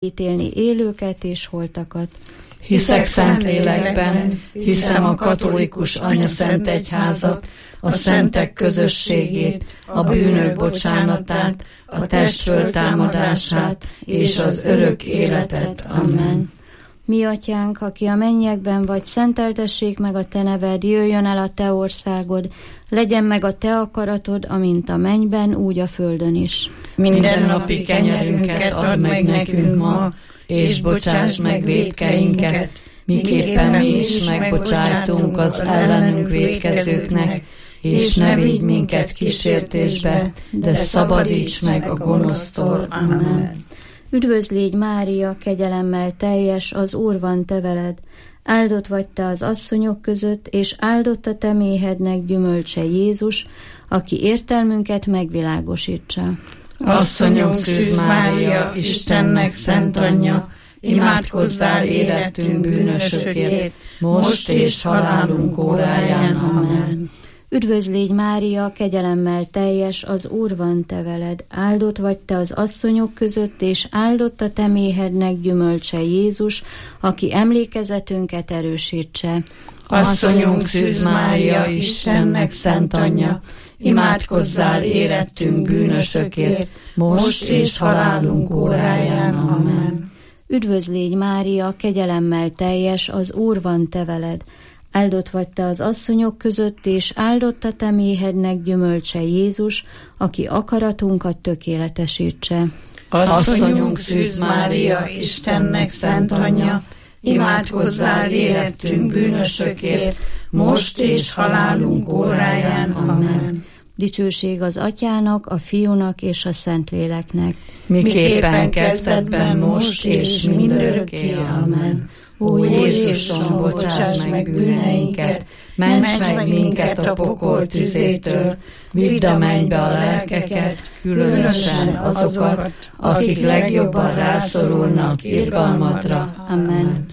ítélni élőket és holtakat. Hiszek Szentlélekben, hiszem a katolikus anyaszent egyházat, a szentek közösségét, a bűnök bocsánatát, a test föltámadását és az örök életet. Amen. Mi atyánk, aki a mennyekben vagy, szenteltessék meg a te neved, jöjjön el a te országod, legyen meg a te akaratod, amint a mennyben, úgy a földön is. Mindennapi kenyerünket add meg nekünk ma, és bocsáss meg vétkeinket, miképpen mi is megbocsájtunk az ellenünk vétkezőknek, és ne vigy minket kísértésbe, de szabadíts meg a gonosztól. Amen. Üdvözl légy Mária, kegyelemmel teljes, az Úr van te veled, áldott vagy te az asszonyok között, és áldott a te méhednek gyümölcse Jézus, aki értelmünket megvilágosítsa. Asszonyom Szűz Mária, Istennek szent anyja, imádkozzál érettünk bűnösökért, most és halálunk óráján. Amen. Üdvözl légy Mária, kegyelemmel teljes, az Úr van te veled, áldott vagy te az asszonyok között, és áldott a te méhednek gyümölcse Jézus, aki emlékezetünket erősítse. Asszonyunk Szűz Mária, Istennek szent anyja, imádkozzál érettünk bűnösökért, most és halálunk óráján. Amen. Üdvözl légy Mária, kegyelemmel teljes, az Úr van te veled, áldott vagy te az asszonyok között, és áldott a te méhednek gyümölcse Jézus, aki akaratunkat tökéletesítse. Asszonyunk Szűz Mária, Istennek szent anyja, imádkozzál érettünk bűnösökért, most és halálunk óráján. Amen. Dicsőség az Atyának, a Fiúnak és a Szentléleknek. Miképpen kezdetben, most és mindörökké. Amen. Ó Jézusom, bocsáss meg bűneinket, ments meg minket a pokol tüzétől, vidd a mennybe a lelkeket, különösen azokat, akik legjobban rászorulnak irgalmadra. Amen.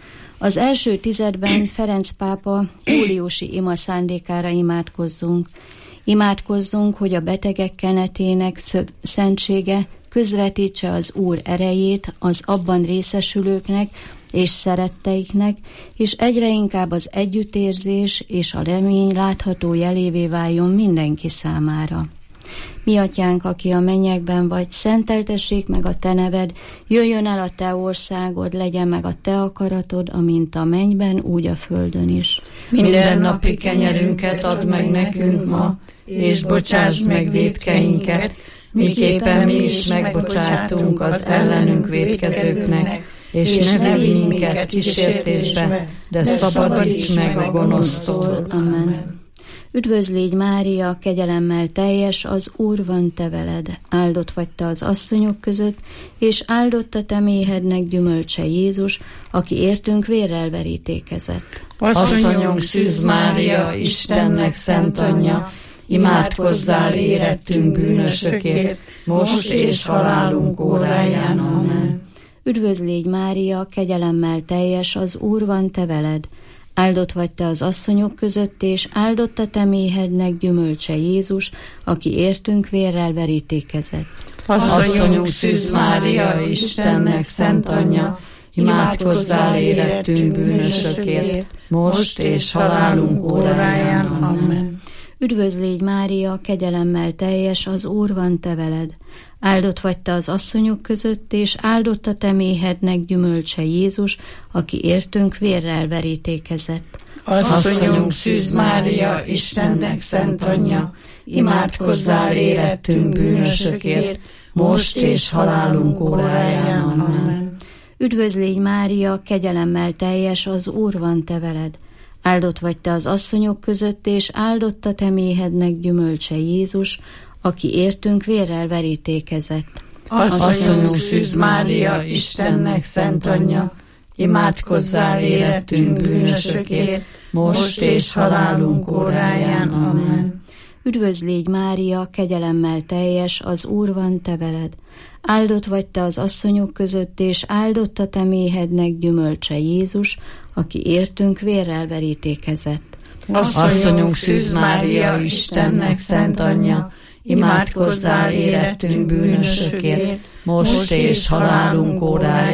Az első tizedben Ferenc pápa júliusi ima szándékára imádkozzunk. Imádkozzunk, hogy a betegek kenetének szentsége közvetítse az Úr erejét az abban részesülőknek és szeretteiknek, és egyre inkább az együttérzés és a remény látható jelévé váljon mindenki számára. Mi atyánk, aki a mennyekben vagy, szenteltessék meg a te neved, jöjjön el a te országod, legyen meg a te akaratod, amint a mennyben, úgy a földön is. Mindennapi kenyerünket add meg nekünk ma, és bocsáss meg vétkeinket, miképpen mi is megbocsátunk az ellenünk vétkezőknek, és ne vigy minket kísértésbe, de szabadíts meg a gonosztól. Amen. Üdvözl légy Mária, kegyelemmel teljes, az Úr van te veled, áldott vagy te az asszonyok között, és áldott a te méhednek gyümölcse Jézus, aki értünk vérrel verítékezett. Asszonyunk Szűz Mária, Istennek szent anyja, imádkozzál érettünk bűnösökért, most és halálunk óráján. Amen. Üdvözl légy Mária, kegyelemmel teljes, az Úr van te veled, áldott vagy te az asszonyok között, és áldott a te méhednek gyümölcse Jézus, aki értünk vérrel verítékezett. Asszonyunk Szűz Mária, Istennek szent anyja, imádkozzál érettünk bűnösökért, most és halálunk óráján. Amen. Üdvözl légy Mária, kegyelemmel teljes, az Úr van te veled, áldott vagy te az asszonyok között, és áldott a te méhednek gyümölcse Jézus, aki értünk vérrel verítékezett. Asszonyunk Szűz Mária, Istennek szent anyja, imádkozzál érettünk bűnösökért, most és halálunk óráján. Amen. Üdvözl légy Mária, kegyelemmel teljes, az Úr van te veled, áldott vagy te az asszonyok között, és áldott a te méhednek gyümölcse Jézus, aki értünk vérrel verítékezett. Asszonyunk Szűz Mária, Istennek szent anyja, imádkozzál érettünk bűnösökért, most és halálunk óráján. Amen. Üdvözl légy Mária, kegyelemmel teljes, az Úr van te veled, áldott vagy te az asszonyok között, és áldott a te méhednek gyümölcse Jézus, aki értünk vérrel verítékezett. Asszonyunk Szűz Mária, Istennek szent anyja, imádkozzál érettünk bűnösökért, most és halálunk óráján.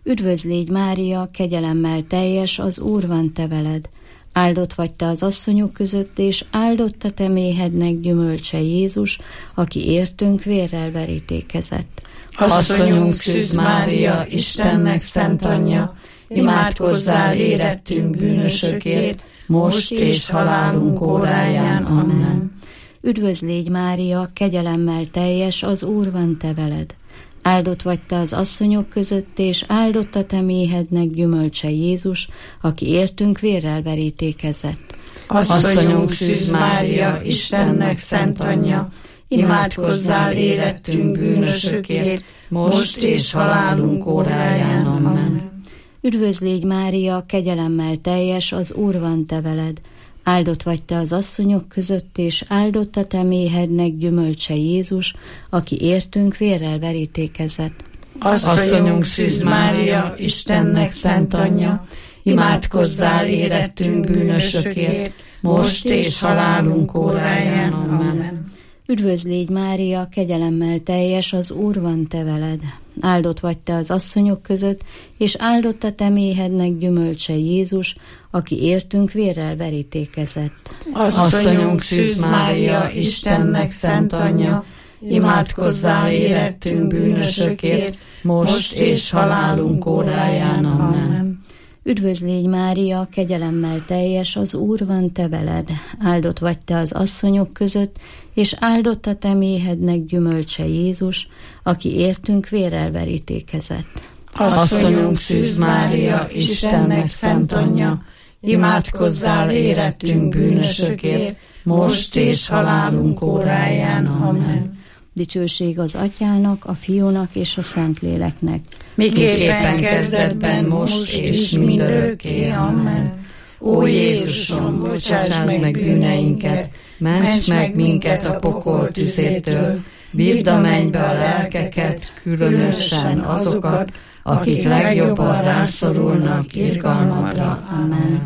Üdvözl légy Mária, kegyelemmel teljes, az Úr van te veled. Áldott vagy te az asszonyok között, és áldott a te méhednek gyümölcse Jézus, aki értünk vérrel verítékezett. Asszonyunk Szűz Mária, Istennek szent anyja, imádkozzál érettünk bűnösökért, most és halálunk óráján. Amen. Üdvözl légy Mária, kegyelemmel teljes, az Úr van te veled. Áldott vagy te az asszonyok között, és áldott a te méhednek gyümölcse Jézus, aki értünk vérrel verítékezett. Asszonyunk Szűz Mária, Istennek szent anyja, imádkozzál érettünk bűnösökért, most és halálunk óráján. Amen. Üdvözl légy Mária, kegyelemmel teljes, az Úr van te veled. Áldott vagy te az asszonyok között, és áldott a te méhednek gyümölcse Jézus, aki értünk vérrel verítékezett. Asszonyunk Szűz Mária, Istennek szent anyja, imádkozzál érettünk bűnösökért, most és halálunk óráján. Amen. Üdvözl légy Mária, kegyelemmel teljes, az Úr van te veled. Áldott vagy te az asszonyok között, és áldott a te méhednek gyümölcse Jézus, aki értünk vérrel verítékezett. Asszonyunk Szűz Mária, Istennek szent anyja, imádkozzál érettünk bűnösökért, most és halálunk óráján. Amen. Üdvözl légy Mária, kegyelemmel teljes, az Úr van te veled. Áldott vagy te az asszonyok között, és áldott a te méhednek gyümölcse Jézus, aki értünk vérrel verítékezett. Asszonyunk Szűz Mária, Istennek szent anyja, imádkozzál érettünk bűnösökért, most és halálunk óráján. Amen. Dicsőség az Atyának, a Fiúnak és a Szentléleknek. Miképpen kezdetben, most és mindörökké. Amen. Ó Jézusom, bocsáss meg bűneinket, ments meg minket a pokol tüzétől, vívd a mennybe a lelkeket, különösen azokat, akik legjobban rászorulnak irgalmadra. Amen.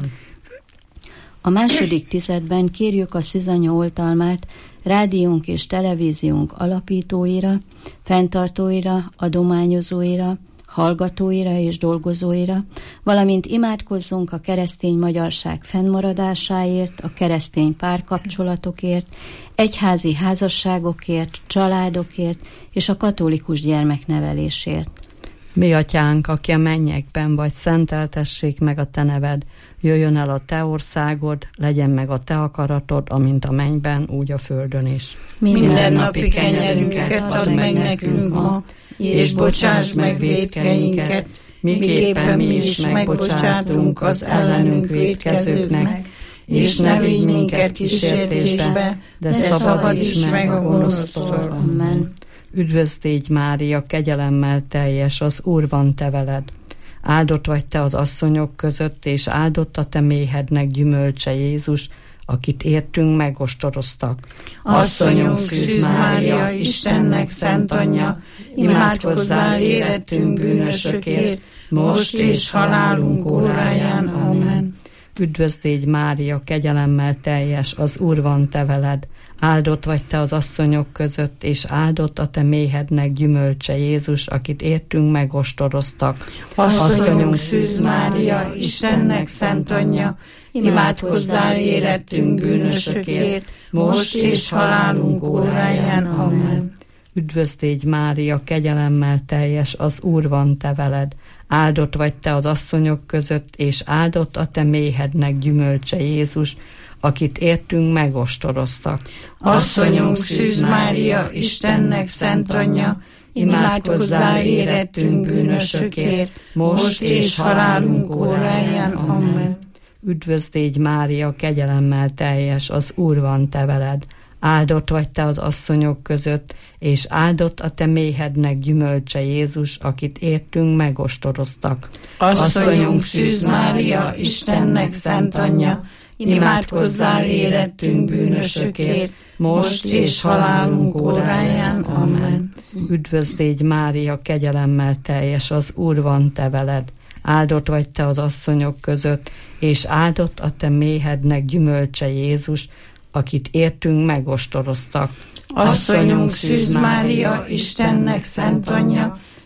A második tizedben kérjük a Szűzanya oltalmát rádiónk és televíziónk alapítóira, fenntartóira, adományozóira, hallgatóira és dolgozóira, valamint imádkozzunk a keresztény magyarság fennmaradásáért, a keresztény párkapcsolatokért, egyházi házasságokért, családokért és a katolikus gyermeknevelésért. Mi atyánk, aki a mennyekben vagy, szenteltessék meg a te neved, jöjjön el a te országod, legyen meg a te akaratod, amint a mennyben, úgy a földön is. Mindennapi kenyerünket add meg nekünk ma, és bocsáss meg vétkeinket, miképpen mi is megbocsátunk az ellenünk vétkezőknek, és ne vigy minket kísértésbe, de szabadíts meg a gonosztól. Amen. Üdvözl légy Mária, kegyelemmel teljes, az Úr van te veled. Áldott vagy te az asszonyok között, és áldott a te méhednek gyümölcse Jézus, akit értünk megostoroztak. Asszonyunk Szűz Mária, Istennek szent anyja, imádkozzál érettünk bűnösökért, most és halálunk óráján. Amen. Üdvözl légy Mária, kegyelemmel teljes, az Úr van te veled. Áldott vagy te az asszonyok között, és áldott a te méhednek gyümölcse Jézus, akit értünk megostoroztak. Asszonyunk Szűz Mária, Istennek szent anyja, imádkozzál érettünk bűnösökért, most és halálunk óráján. Amen. Üdvözl légy Mária, kegyelemmel teljes, az Úr van te veled. Áldott vagy te az asszonyok között, és áldott a te méhednek gyümölcse Jézus, akit értünk megostoroztak. Asszonyunk Szűz Mária, Istennek szent anyja, imádkozzál érettünk bűnösökért, most és halálunk óráján. Amen. Üdvözl légy Mária, kegyelemmel teljes, az Úr van te veled. Áldott vagy te az asszonyok között, és áldott a te méhednek gyümölcse Jézus, akit értünk megostoroztak. Asszonyunk Szűz Mária, Istennek szent anyja, imádkozzál érettünk bűnösökért, most és halálunk óráján. Amen. Üdvözl légy Mária, kegyelemmel teljes, az Úr van te veled. Áldott vagy te az asszonyok között, és áldott a te méhednek gyümölcse Jézus, akit értünk megostoroztak. Asszonyunk Szűz Mária, Istennek szent anyja,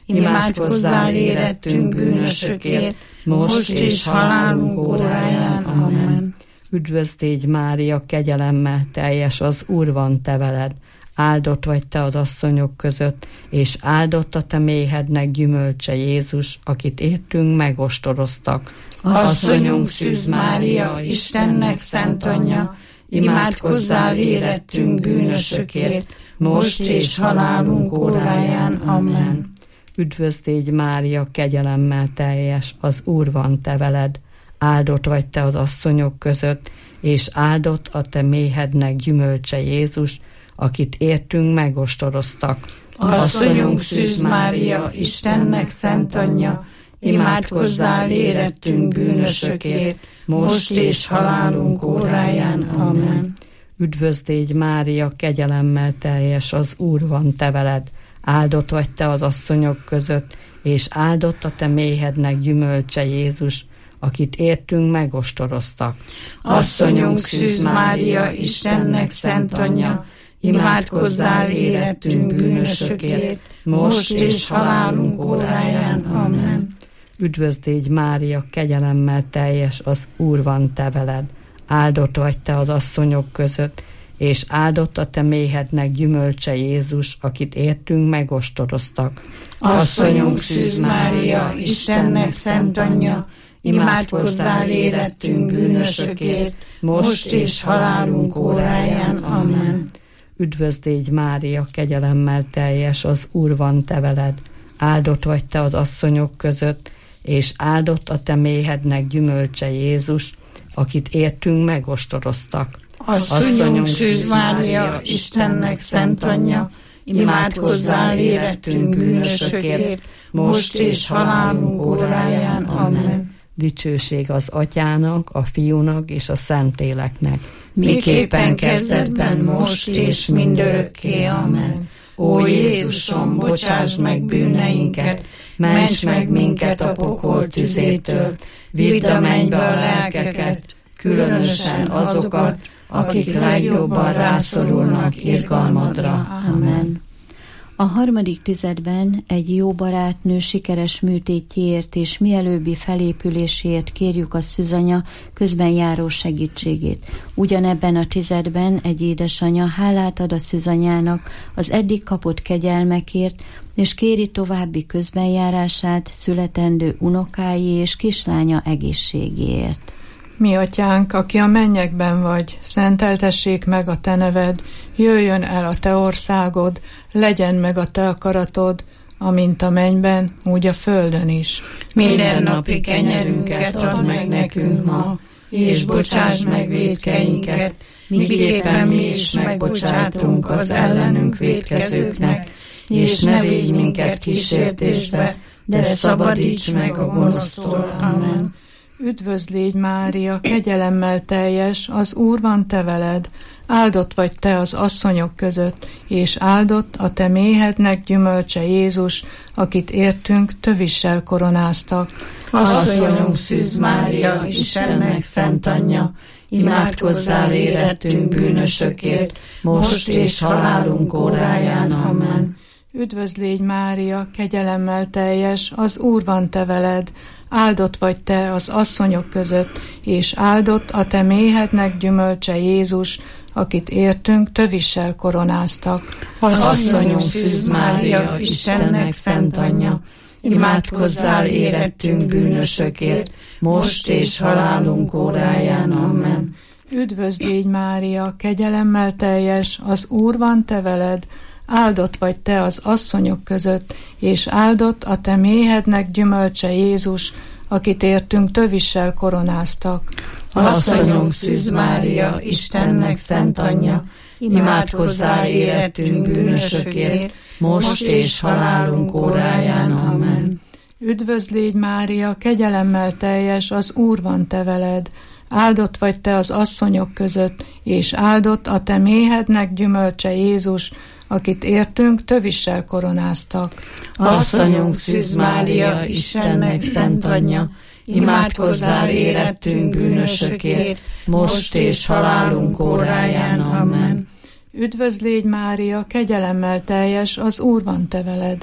imádkozzál érettünk bűnösökért, most és halálunk óráján. Amen. Üdvözl légy, Mária, kegyelemmel teljes, az Úr van te veled. Áldott vagy te az asszonyok között, és áldott a te méhednek gyümölcse Jézus, akit értünk megostoroztak. Asszonyunk Szűz Mária, Istennek szent anyja, imádkozzál érettünk bűnösökért, most és halálunk óráján. Amen. Üdvözl légy, Mária, kegyelemmel teljes, az Úr van te veled. Áldott vagy te az asszonyok között, és áldott a te méhednek gyümölcse Jézus, akit értünk megostoroztak. Asszonyunk Szűz Mária, Istennek szent anyja, imádkozzál érettünk bűnösökért, most és halálunk óráján. Amen. Üdvözl légy, Mária, kegyelemmel teljes, az Úr van te veled. Áldott vagy te az asszonyok között, és áldott a te méhednek gyümölcse Jézus, akit értünk megostoroztak. Asszonyunk Szűz Mária, Istennek szent anyja, imádkozzál érettünk bűnösökért, most és halálunk óráján. Amen. Üdvözl légy, Mária, kegyelemmel teljes, az Úr van te veled. Áldott vagy te az asszonyok között, és áldott a te méhednek gyümölcse Jézus, akit értünk megostoroztak. Asszonyunk Szűz Mária, Istennek szent anyja, imádkozzál érettünk bűnösökért, most és halálunk óráján. Amen. Üdvözl légy, Mária, kegyelemmel teljes, az Úr van te veled. Áldott vagy te az asszonyok között, és áldott a te méhednek gyümölcse Jézus, akit értünk megostoroztak. Asszonyunk Szűz Mária, Istennek szent anyja, imádkozzál érettünk bűnösökért, most és halálunk óráján. Amen. Dicsőség az Atyának, a Fiúnak és a Szentléleknek. Miképpen kezdetben, most és mindörökké. Amen. Ó Jézusom, bocsáss meg bűneinket, ments meg minket a pokol tüzétől, vidd a mennybe a lelkeket, különösen azokat, akik legjobban rászorulnak irgalmadra. Amen. A harmadik tizedben egy jó barátnő sikeres műtétjéért és mielőbbi felépüléséért kérjük a Szűzanya közben járó segítségét. Ugyanebben a tizedben egy édesanya hálát ad a Szűzanyának az eddig kapott kegyelmekért, és kéri további közbenjárását születendő unokái és kislánya egészségéért. Mi atyánk, aki a mennyekben vagy, szenteltessék meg a te neved, jöjjön el a te országod, legyen meg a te akaratod, amint a mennyben, úgy a földön is. Mindennapi kenyerünket add meg nekünk ma, és bocsáss meg vétkeinket, miképpen mi is megbocsátunk az ellenünk vétkezőknek, és ne védj minket kísértésbe, de szabadíts meg a gonosztól. Amen. Üdvözl légy, Mária, kegyelemmel teljes, az Úr van te veled. Áldott vagy te az asszonyok között, és áldott a te méhednek gyümölcse Jézus, akit értünk tövissel koronáztak. Asszonyunk Szűz Mária, Istennek szent anyja, imádkozzál érettünk bűnösökért, most és halálunk óráján. Amen. Üdvözl légy, Mária, kegyelemmel teljes, az Úr van te veled. Áldott vagy te az asszonyok között, és áldott a te méhednek gyümölcse Jézus, akit értünk tövissel koronáztak. Asszonyunk Szűz Mária, Istennek szent anyja, imádkozzál érettünk bűnösökért, most és halálunk óráján. Amen. Üdvözl légy, Mária, kegyelemmel teljes, az Úr van te veled. Áldott vagy te az asszonyok között, és áldott a te méhednek gyümölcse Jézus, akit értünk tövissel koronáztak. Asszonyunk Szűz Mária, Istennek szent anyja, imádkozzál érettünk bűnösökért, most és halálunk óráján. Amen. Üdvözl légy, Mária, kegyelemmel teljes, az Úr van te veled. Áldott vagy te az asszonyok között, és áldott a te méhednek gyümölcse Jézus, akit értünk tövissel koronáztak. Asszonyunk Szűz Mária, Istennek szent anyja, imádkozzál érettünk bűnösökért, most és halálunk óráján. Amen. Üdvözl légy, Mária, kegyelemmel teljes, az Úr van te veled.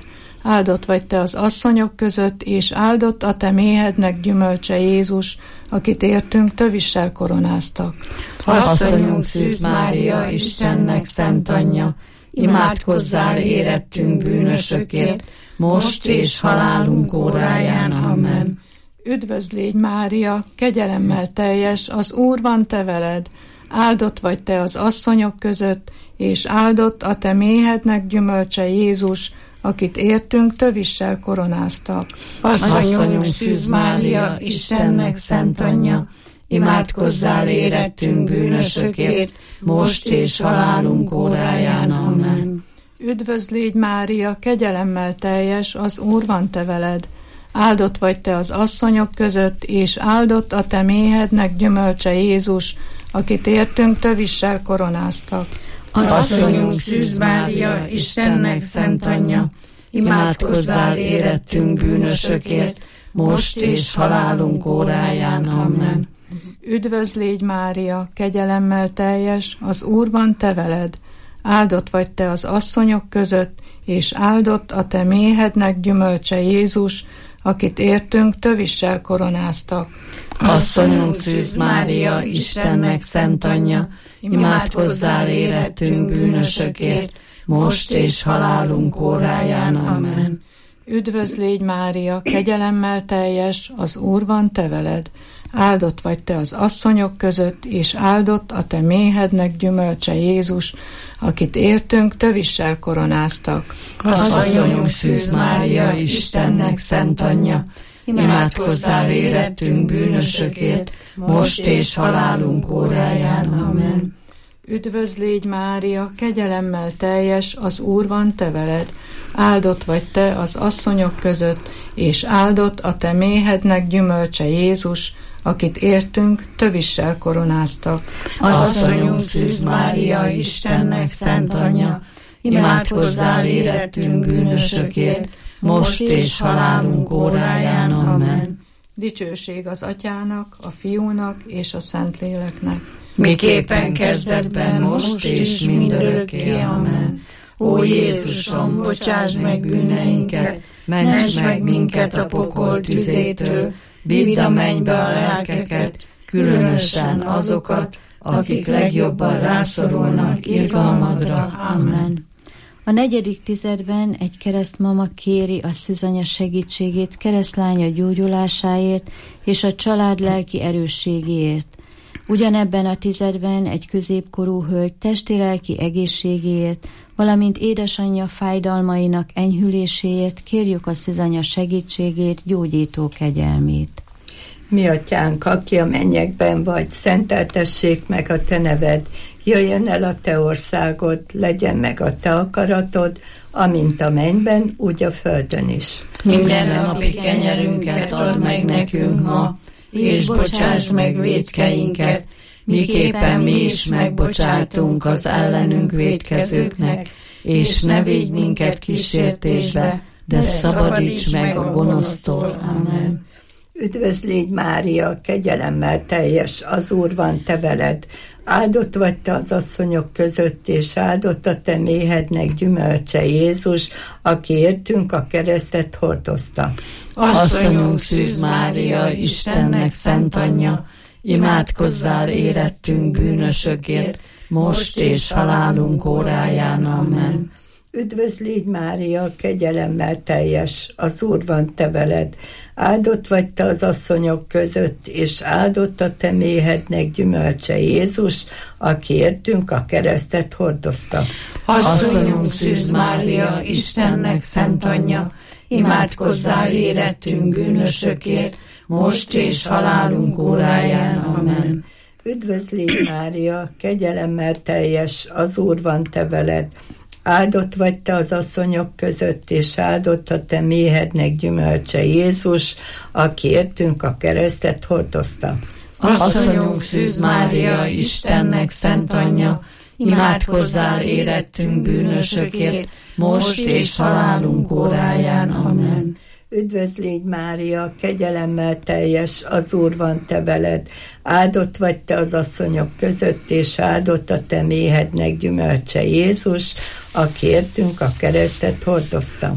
áldott vagy te az asszonyok között, és áldott a te méhednek gyümölcse Jézus, akit értünk tövissel koronáztak. Asszonyunk Szűz Mária, Istennek szent anyja, imádkozzál érettünk bűnösökért, most és halálunk óráján. Amen. Üdvözl légy Mária, kegyelemmel teljes, az Úr van te veled, áldott vagy te az asszonyok között, és áldott a te méhednek gyümölcse Jézus, akit értünk tövissel koronáztak. Asszonyunk Szűz Mária, Istennek szent anyja, imádkozzál érettünk bűnösökért, most és halálunk óráján. Amen. Üdvözl légy Mária, kegyelemmel teljes, az Úr van te veled, áldott vagy te az asszonyok között, és áldott a te méhednek gyümölcse Jézus, akit értünk tövissel koronáztak. Asszonyunk Szűz Mária, Istennek szent anyja, imádkozzál érettünk bűnösökért, most és halálunk óráján. Amen. Üdvözl légy Mária, kegyelemmel teljes, az Úr van te veled, áldott vagy te az asszonyok között, és áldott a te méhednek gyümölcse Jézus, akit értünk tövissel koronáztak. Asszonyunk Szűz Mária, Istennek szent anyja, imádkozzál érettünk bűnösökért, most és halálunk óráján. Amen. Üdvözl légy Mária, kegyelemmel teljes, az Úr van te veled, áldott vagy te az asszonyok között, és áldott a te méhednek gyümölcse Jézus, akit értünk tövissel koronáztak. Asszonyunk Szűz Mária, Istennek szent anyja, imádkozzál érettünk bűnösökért, most és halálunk óráján. Amen. Üdvözl légy Mária, kegyelemmel teljes, az Úr van te veled, áldott vagy te az asszonyok között, és áldott a te méhednek gyümölcse Jézus, akit értünk tövissel koronáztak. Asszonyunk Szűz Mária, Istennek szent anyja, imádkozzál érettünk bűnösökért, most és halálunk óráján. Amen. Dicsőség az Atyának, a Fiúnak és a Szentléleknek, miképpen kezdetben, most és mindörökké. Amen. Ó Jézusom, bocsáss meg bűneinket, ments meg minket a pokol tüzétől, vidd a mennybe a lelkeket, különösen azokat, akik legjobban rászorulnak irgalmadra. Amen. A 4. tizedben egy keresztmama kéri a szűzanya segítségét keresztlánya gyógyulásáért és a család lelki erősségéért. Ugyanebben a tizedben egy középkorú hölgy testi-lelki egészségéért, valamint édesanyja fájdalmainak enyhüléséért kérjük a szűzanya segítségét, gyógyító kegyelmét. Mi atyánk, aki a mennyekben vagy, szenteltessék meg a te neved, jöjjön el a te országod, legyen meg a te akaratod, amint a mennyben, úgy a földön is. Minden napi kenyerünket add meg nekünk ma, és bocsáss meg vétkeinket, miképpen mi is megbocsátunk az ellenünk vétkezőknek, és ne védj minket kísértésbe, de szabadíts meg a gonosztól. Amen. Üdvözl légy Mária, kegyelemmel teljes, az Úr van te veled, áldott vagy te az asszonyok között, és áldott a te méhednek gyümölcse Jézus, aki értünk a keresztet hordozta. Asszonyunk Szűz Mária, Istennek szent anyja, imádkozzál érettünk bűnösökért, most és halálunk óráján. Amen. Üdvözl légy Mária, kegyelemmel teljes, az Úr van te veled, áldott vagy te az asszonyok között, és áldott a te méhednek gyümölcse Jézus, aki értünk a keresztet hordozta. Asszonyunk Szűz Mária, Istennek szent anyja, imádkozzál érettünk bűnösökért, most és halálunk óráján. Amen. Üdvözl légy Mária, kegyelemmel teljes, az Úr van te veled, áldott vagy te az asszonyok között, és áldott a te méhednek gyümölcse Jézus, aki értünk a keresztet hordozta. Asszonyunk Szűz Mária, Istennek szent anyja, imádkozzál érettünk bűnösökért, most és halálunk óráján. Amen. Üdvözl légy Mária, kegyelemmel teljes, az Úr van te veled, áldott vagy te az asszonyok között, és áldott a te méhednek gyümölcse Jézus, aki értünk a keresztet hordozta.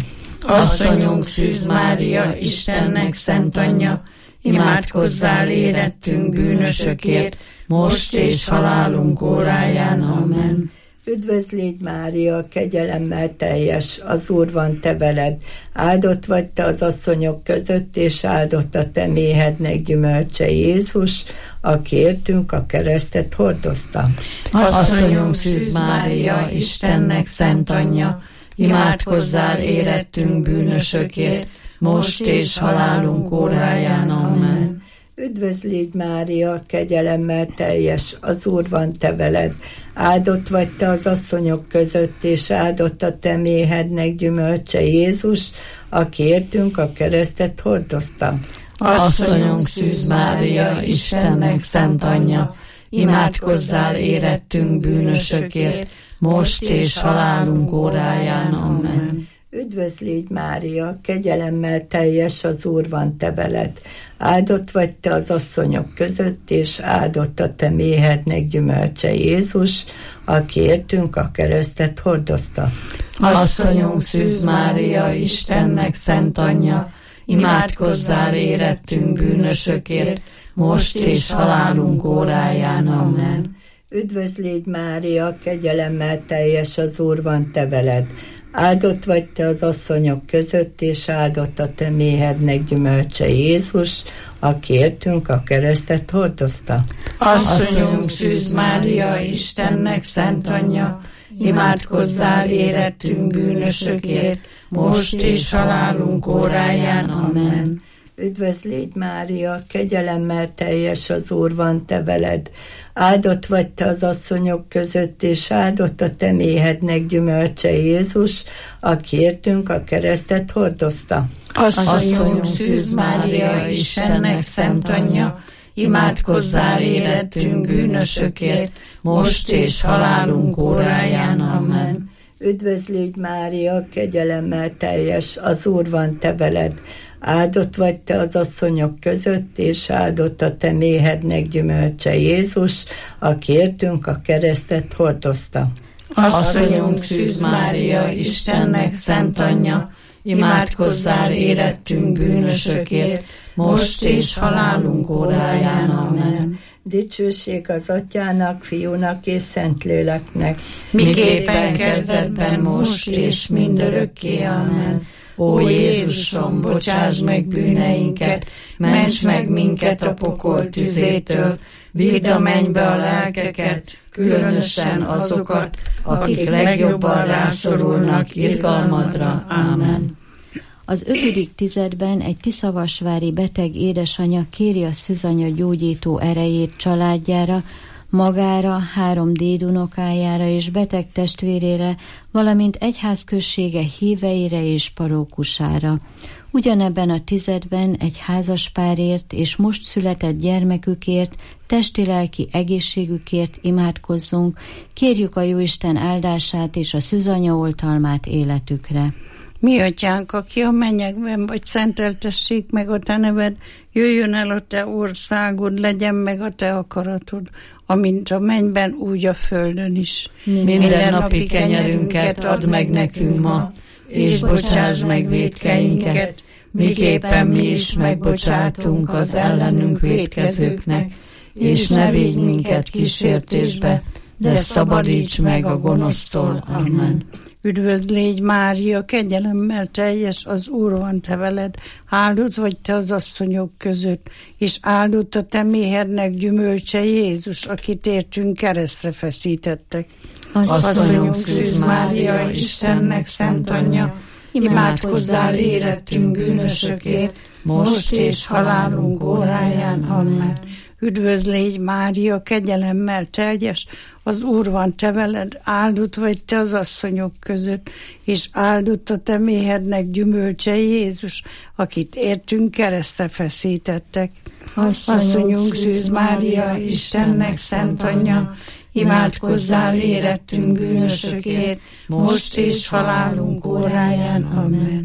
Asszonyunk Szűz Mária, Istennek szent anyja, imádkozzál érettünk bűnösökért, most és halálunk óráján. Amen. Üdvözl légy Mária, kegyelemmel teljes, az Úr van te veled, áldott vagy te az asszonyok között, és áldott a te méhednek gyümölcse Jézus, aki értünk a keresztet hordozta. Asszonyunk Szűz Mária, Istennek szent anyja, imádkozzál érettünk bűnösökért, most és halálunk óráján. Amen. Üdvözl légy Mária, kegyelemmel teljes, az Úr van te veled, áldott vagy te az asszonyok között, és áldott a te méhednek gyümölcse Jézus, aki értünk a keresztet hordozta. Asszonyunk Szűz Mária, Istennek szent anyja, imádkozzál érettünk bűnösökért, most és halálunk óráján. Amen. Üdvözl légy Mária, kegyelemmel teljes, az Úr van te veled, áldott vagy te az asszonyok között, és áldott a te méhednek gyümölcse Jézus, aki értünk a keresztet hordozta. Asszonyunk Szűz Mária, Istennek szent anyja, imádkozzál érettünk bűnösökért, most és halálunk óráján. Amen. Üdvözl légy Mária, kegyelemmel teljes, az Úr van te veled, áldott vagy te az asszonyok között, és áldott a te méhednek gyümölcse Jézus, aki értünk a keresztet hordozta. Asszonyunk Szűz Mária, Istennek szent anyja, imádkozzál érettünk bűnösökért, most és halálunk óráján. Amen. Üdvözl légy Mária, kegyelemmel teljes, az Úr van te veled, áldott vagy te az asszonyok között, és áldott a te méhednek gyümölcse Jézus, aki értünk a keresztet hordozta. Asszonyunk Szűz Mária, Istennek szent anyja, imádkozzál érettünk bűnösökért, most és halálunk óráján. Amen. Üdvözl légy Mária, kegyelemmel teljes, az Úr van te veled, áldott vagy te az asszonyok között, és áldott a te méhednek gyümölcse Jézus, aki értünk a keresztet hordozta. Asszonyunk Szűz Mária, Istennek szent anyja, imádkozzál érettünk bűnösökért, most és halálunk óráján. Amen. Dicsőség az Atyának, Fiúnak és Szentléleknek, miképpen kezdetben, most és mindörökké. Amen. Ó Jézusom, bocsáss meg bűneinket, ments meg minket a pokol tüzétől, vidd a mennybe a lelkeket, különösen azokat, akik legjobban rászorulnak irgalmadra. Amen. Az 5. tizedben egy tiszavasvári beteg édesanyja kéri a szűzanya gyógyító erejét családjára, magára, 3 dédunokájára és beteg testvérére, valamint egyházközsége híveire és parókusára. Ugyanebben a tizedben egy házaspárért és most született gyermekükért, testi-lelki egészségükért imádkozzunk, kérjük a Jóisten áldását és a szűzanya oltalmát életükre. Mi atyánk, aki a mennyekben vagy, szenteltessék meg a te neved, jöjjön el a te országod, legyen meg a te akaratod, amint a mennyben, úgy a földön is. Minden napi kenyerünket add meg nekünk ma, és bocsáss meg vétkeinket, miképpen mi is megbocsátunk az ellenünk vétkezőknek, és ne védj minket kísértésbe, de szabadíts meg a gonosztól. Amen. Üdvözl légy Mária, kegyelemmel teljes, az Úr van te veled, áldott vagy te az asszonyok között, és áldott a te méhednek gyümölcse Jézus, akit értünk keresztre feszítettek. Asszonyunk Szűz Mária, Istennek szent anyja, imádkozzál érettünk bűnösökért, most és halálunk óráján. Amen. Üdvözl légy Mária, kegyelemmel teljes, az Úr van te veled, áldott vagy te az asszonyok között, és áldott a te méhednek gyümölcse Jézus, akit értünk keresztre feszítettek. Asszonyunk Szűz Mária, Istennek szent anyja, imádkozzál érettünk bűnösökért, most és halálunk óráján. Amen.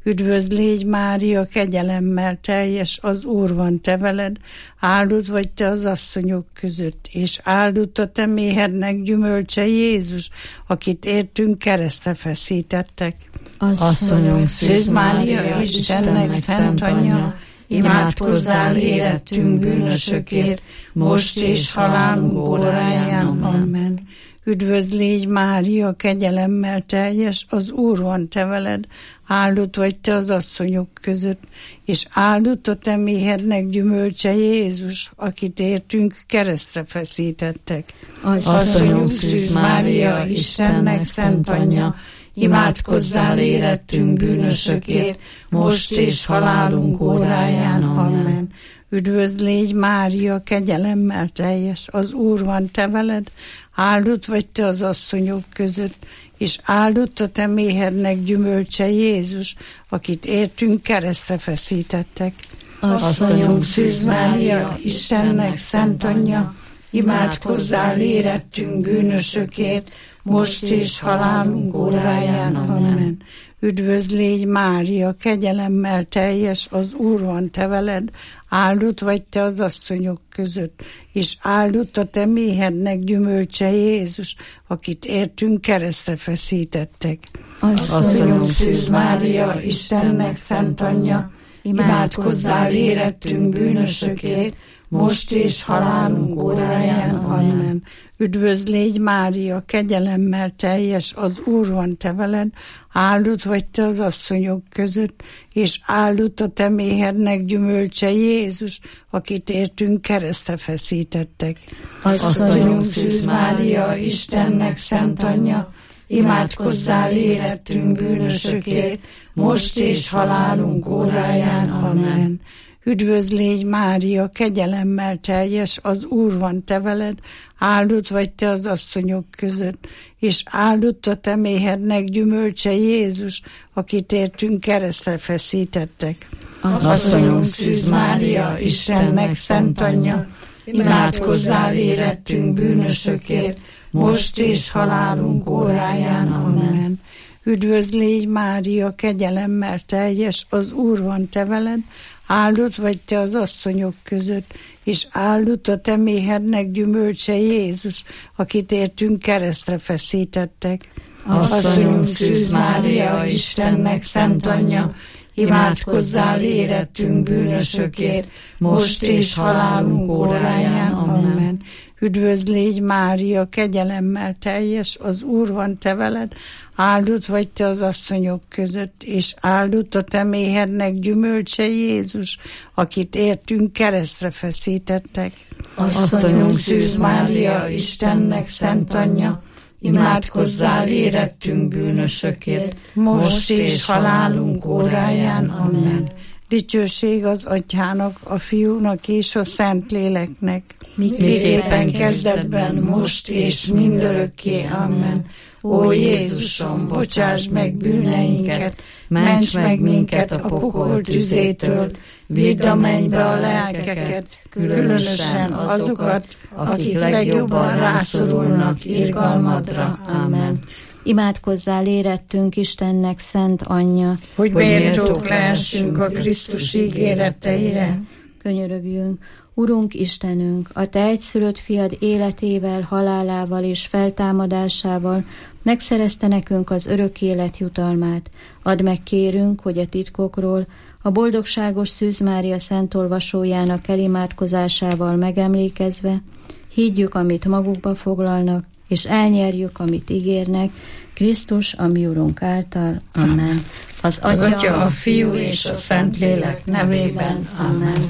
Üdvözl légy Mária, kegyelemmel teljes, az Úr van te veled, áldott vagy te az asszonyok között, és áldott a te méhednek gyümölcse Jézus, akit értünk keresztre feszítettek. Asszonyom, Szűz Mária, Istennek szent anyja, imádkozzál érettünk bűnösökért, most és halálunk óráján. Amen. Üdvözl légy Mária, kegyelemmel teljes, az Úr van te veled, áldott vagy te az asszonyok között, és áldott a te méhednek gyümölcse Jézus, akit értünk keresztre feszítettek. Asszonyom, Szűz Mária, Istennek szent anyja, imádkozzál érettünk bűnösökért, most és halálunk óráján. Amen. Üdvözl légy Mária, kegyelemmel teljes, az Úr van te veled, áldott vagy te az asszonyok között, és áldott a te méhednek gyümölcse Jézus, akit értünk keresztre feszítettek. Asszonyom, Szűz Mária, Istennek szent anyja, imádkozzál érettünk bűnösökért, most és halálunk óráján. Amen. Üdvözl légy Mária, kegyelemmel teljes, az Úr van te veled, áldott vagy te az asszonyok között, és áldott a te méhednek gyümölcse Jézus, akit értünk keresztre feszítettek. Asszonyom, Szűz Mária, Istennek szent anyja, imádkozzál érettünk bűnösökért, most és halálunk óráján. Amen. Üdvözl légy Mária, kegyelemmel teljes, az Úr van te veled, áldott vagy te az asszonyok között, és áldott a te méhednek gyümölcse Jézus, akit értünk keresztre feszítettek. Asszonyom, Szűz Mária, Istennek szent anyja, imádkozzál érettünk bűnösökért, most és halálunk óráján. Amen. Üdvözl légy Mária, kegyelemmel teljes, az Úr van te veled, áldott vagy te az asszonyok között, és áldott a te méhednek gyümölcse Jézus, akit értünk keresztre feszítettek. Asszonyom, Szűz Mária, Istennek szent anyja, imádkozzál érettünk bűnösökért, most és halálunk óráján. Amen. Üdvözl légy Mária, kegyelemmel teljes, az Úr van te veled, áldott vagy te az asszonyok között, és áldott a te méhednek gyümölcse Jézus, akit értünk keresztre feszítettek. Asszonyom, Szűz Mária, Istennek szent anyja, imádkozzál érettünk bűnösökért, most és halálunk óráján. Amen. Üdvözl légy Mária, kegyelemmel teljes, az Úr van te veled, áldott vagy te az asszonyok között, és áldott a te méhednek gyümölcse Jézus, akit értünk keresztre feszítettek. Asszonyom, Szűz Mária, Istennek szent anyja, imádkozzál érettünk bűnösökért, most és halálunk óráján. Amen. Dicsőség az Atyának, a Fiúnak és a Szentléleknek, miképpen kezdetben, most és mindörökké. Amen. Ó Jézusom, bocsáss meg bűneinket, ments meg minket a pokol tüzétől, vidd a mennybe a lelkeket, különösen azokat, akik legjobban rászorulnak irgalmadra. Amen. Imádkozzál érettünk Istennek szent anyja, hogy méltók lehessünk a Krisztus ígéreteire. Könyörögjünk, Urunk Istenünk, a te egyszülött fiad életével, halálával és feltámadásával megszerezte nekünk az örök élet jutalmát. Add meg, kérünk, hogy a titkokról, a boldogságos Szűz Mária szentolvasójának elimádkozásával megemlékezve, higgyük, amit magukba foglalnak, és elnyerjük, amit ígérnek, Krisztus, a mi Urunk által. Amen. Az Atya, a Fiú és a Szentlélek nevében. Amen.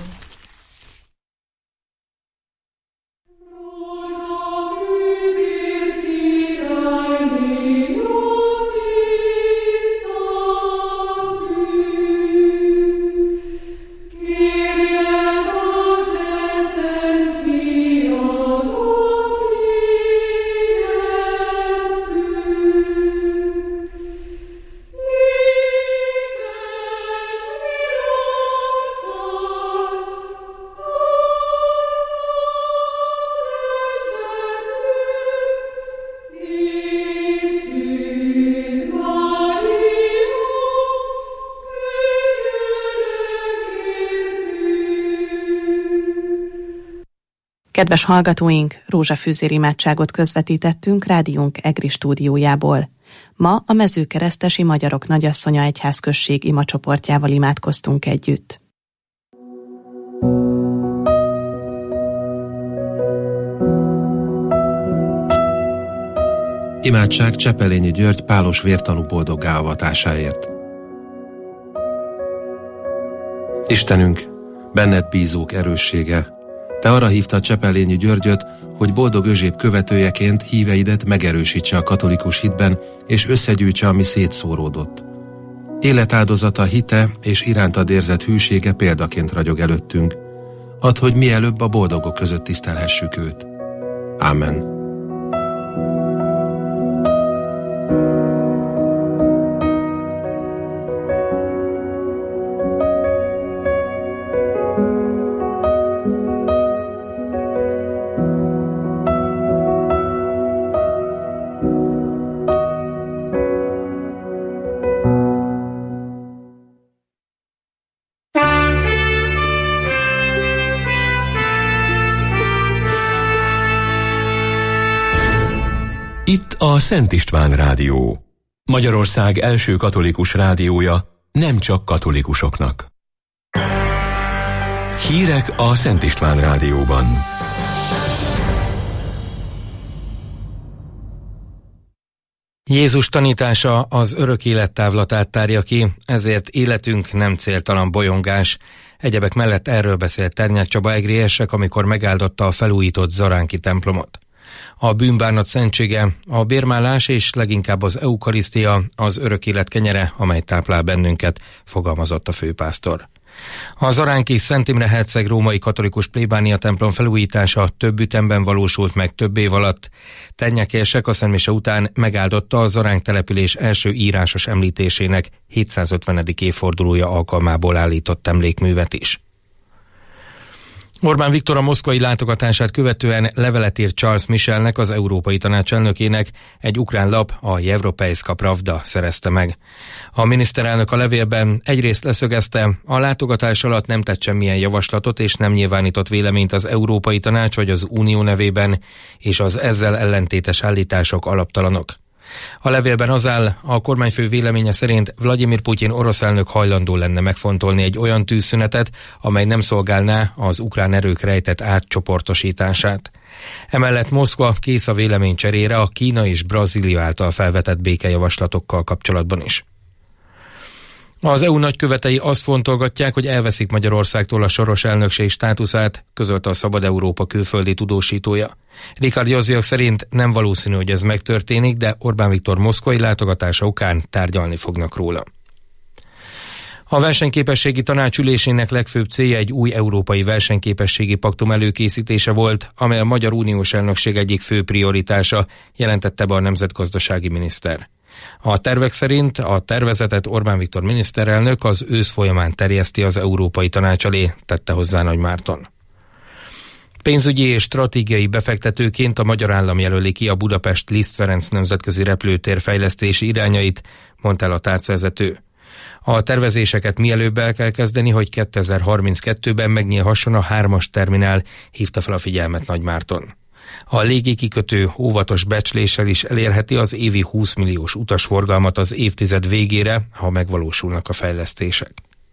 Kedves hallgatóink, rózsafűzér imádságot közvetítettünk rádiónk EGRI stúdiójából. Ma a Mezőkeresztesi Magyarok Nagyasszonya Egyházközség imacsoportjával imádkoztunk együtt. Imádság Csepelényi György pálos vértanú boldoggá avatásáért. Istenünk, benned bízók erőssége, te arra hívtad Csepelényi Györgyöt, hogy boldog Özséb követőjeként híveidet megerősítse a katolikus hitben, és összegyűjtse, ami szétszóródott. Életáldozata, hite és irántad érzett hűsége példaként ragyog előttünk. Add, hogy mielőbb a boldogok között tisztelhessük őt. Ámen. Itt a Szent István Rádió, Magyarország első katolikus rádiója, nem csak katolikusoknak. Hírek a Szent István Rádióban. Jézus tanítása az örök élet távlatát tárja ki, ezért életünk nem céltalan bolyongás. Egyebek mellett erről beszélt Ternyák Csaba egriesek, amikor megáldotta a felújított zaránki templomot. A bűnbánat szentsége, a bérmálás és leginkább az eukarisztia, az örök élet kenyere, amely táplál bennünket, fogalmazott a főpásztor. A zaránki Szent Imre herceg római katolikus plébánia templom felújítása több ütemben valósult meg több év alatt. Ternyákiesek a szentmise után megáldotta a Zaránk település első írásos említésének 750. évfordulója alkalmából állított emlékművet is. Orbán Viktor a moszkvai látogatását követően levelet írt Charles Michelnek, az Európai Tanács elnökének, egy ukrán lap, a Европейска Pravda szerezte meg. A miniszterelnök a levélben egyrészt leszögezte, a látogatás alatt nem tett semmilyen javaslatot és nem nyilvánított véleményt az Európai Tanács vagy az Unió nevében, és az ezzel ellentétes állítások alaptalanok. A levélben az áll, a kormányfő véleménye szerint Vladimir Putyin orosz elnök hajlandó lenne megfontolni egy olyan tűzszünetet, amely nem szolgálná az ukrán erők rejtett átcsoportosítását. Emellett Moszkva kész a véleménycserére a Kína és Brazília által felvetett békejavaslatokkal kapcsolatban is. Az EU nagykövetei azt fontolgatják, hogy elveszik Magyarországtól a soros elnökség státuszát, közölte a Szabad Európa külföldi tudósítója. Rikard Józsiak szerint nem valószínű, hogy ez megtörténik, de Orbán Viktor moszkvai látogatása okán tárgyalni fognak róla. A versenyképességi tanács ülésének legfőbb célja egy új európai versenyképességi paktum előkészítése volt, amely a magyar uniós elnökség egyik fő prioritása, jelentette be a nemzetgazdasági miniszter. A tervek szerint a tervezetet Orbán Viktor miniszterelnök az ősz folyamán terjeszti az Európai Tanács elé, tette hozzá Nagy Márton. Pénzügyi és stratégiai befektetőként a magyar állam jelöli ki a Budapest Liszt Ferenc nemzetközi repülőtér fejlesztési irányait, mondta el a tárcavezető. A tervezéseket mielőbb el kell kezdeni, hogy 2032-ben megnyílhasson a 3-as terminál, hívta fel a figyelmet Nagy Márton. A légikikötő óvatos becsléssel is elérheti az évi 20 milliós utasforgalmat az évtized végére, ha megvalósulnak a fejlesztések.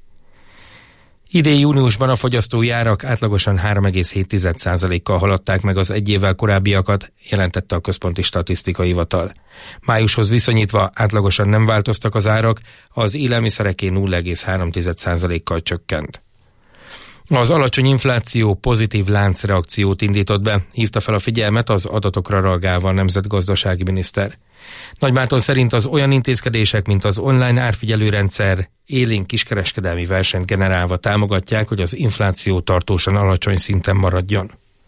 Idén júniusban a fogyasztói árak átlagosan 3,7%-kal haladták meg az egy évvel korábbiakat, jelentette a Központi Statisztikai Hivatal. Májushoz viszonyítva átlagosan nem változtak az árak, az élelmiszereké 0,3%-kal csökkent. Az alacsony infláció pozitív láncreakciót indított be, hívta fel a figyelmet az adatokra reagálva a nemzetgazdasági miniszter. Nagy Márton szerint az olyan intézkedések, mint az online árfigyelőrendszer, élénk kiskereskedelmi versenyt generálva támogatják, hogy az infláció tartósan alacsony szinten maradjon.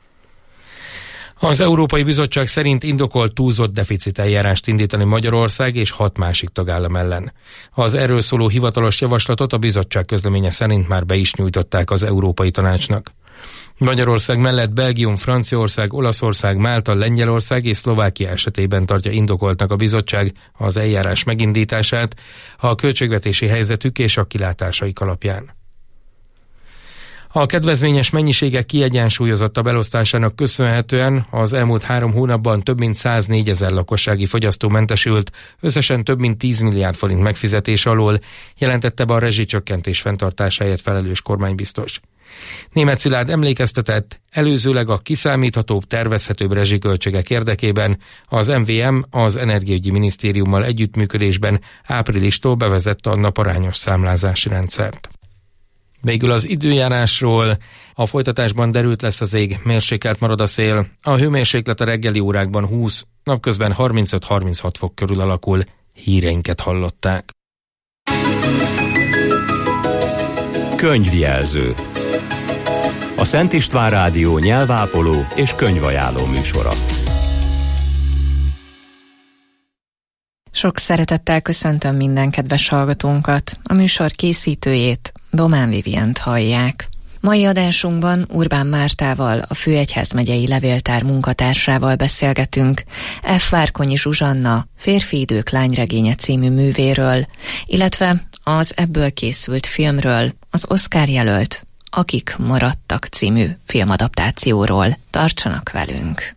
Az Európai Bizottság szerint indokolt túlzott deficiteljárást indítani Magyarország és 6 másik tagállam ellen. Az erről szóló hivatalos javaslatot a bizottság közleménye szerint már be is nyújtották az Európai Tanácsnak. Magyarország mellett Belgium, Franciaország, Olaszország, Málta, Lengyelország és Szlovákia esetében tartja indokoltnak a bizottság az eljárás megindítását a költségvetési helyzetük és a kilátásaik alapján. A kedvezményes mennyiségek kiegyensúlyozottabb elosztásának köszönhetően az elmúlt 3 hónapban több mint 104 000 lakossági fogyasztó mentesült, összesen több mint 10 milliárd forint megfizetés alól, jelentette be a rezsicsökkentés fenntartásáért felelős kormánybiztos. Németh Szilárd emlékeztetett, előzőleg a kiszámíthatóbb, tervezhetőbb rezsiköltségek érdekében az MVM az Energiaügyi Minisztériummal együttműködésben áprilistól bevezette a naparányos számlázási rendszert. Végül az időjárásról. A folytatásban derült lesz az ég, mérsékelt marad a szél. A hőmérséklet a reggeli órákban 20, napközben 35-36 fok körül alakul. Híreinket hallották. Könyvjelző. A Szent István Rádió nyelvápoló és könyvajánló műsora. Sok szeretettel köszöntöm minden kedves hallgatónkat. A műsor készítőjét, Domán Vivient hallják. Mai adásunkban Urbán Mártával, a Főegyházmegyei Levéltár munkatársával beszélgetünk F. Várkonyi Zsuzsanna Férfi idők lányregénye című művéről, illetve az ebből készült filmről, az Oscar jelölt Akik maradtak című filmadaptációról. Tartsanak velünk!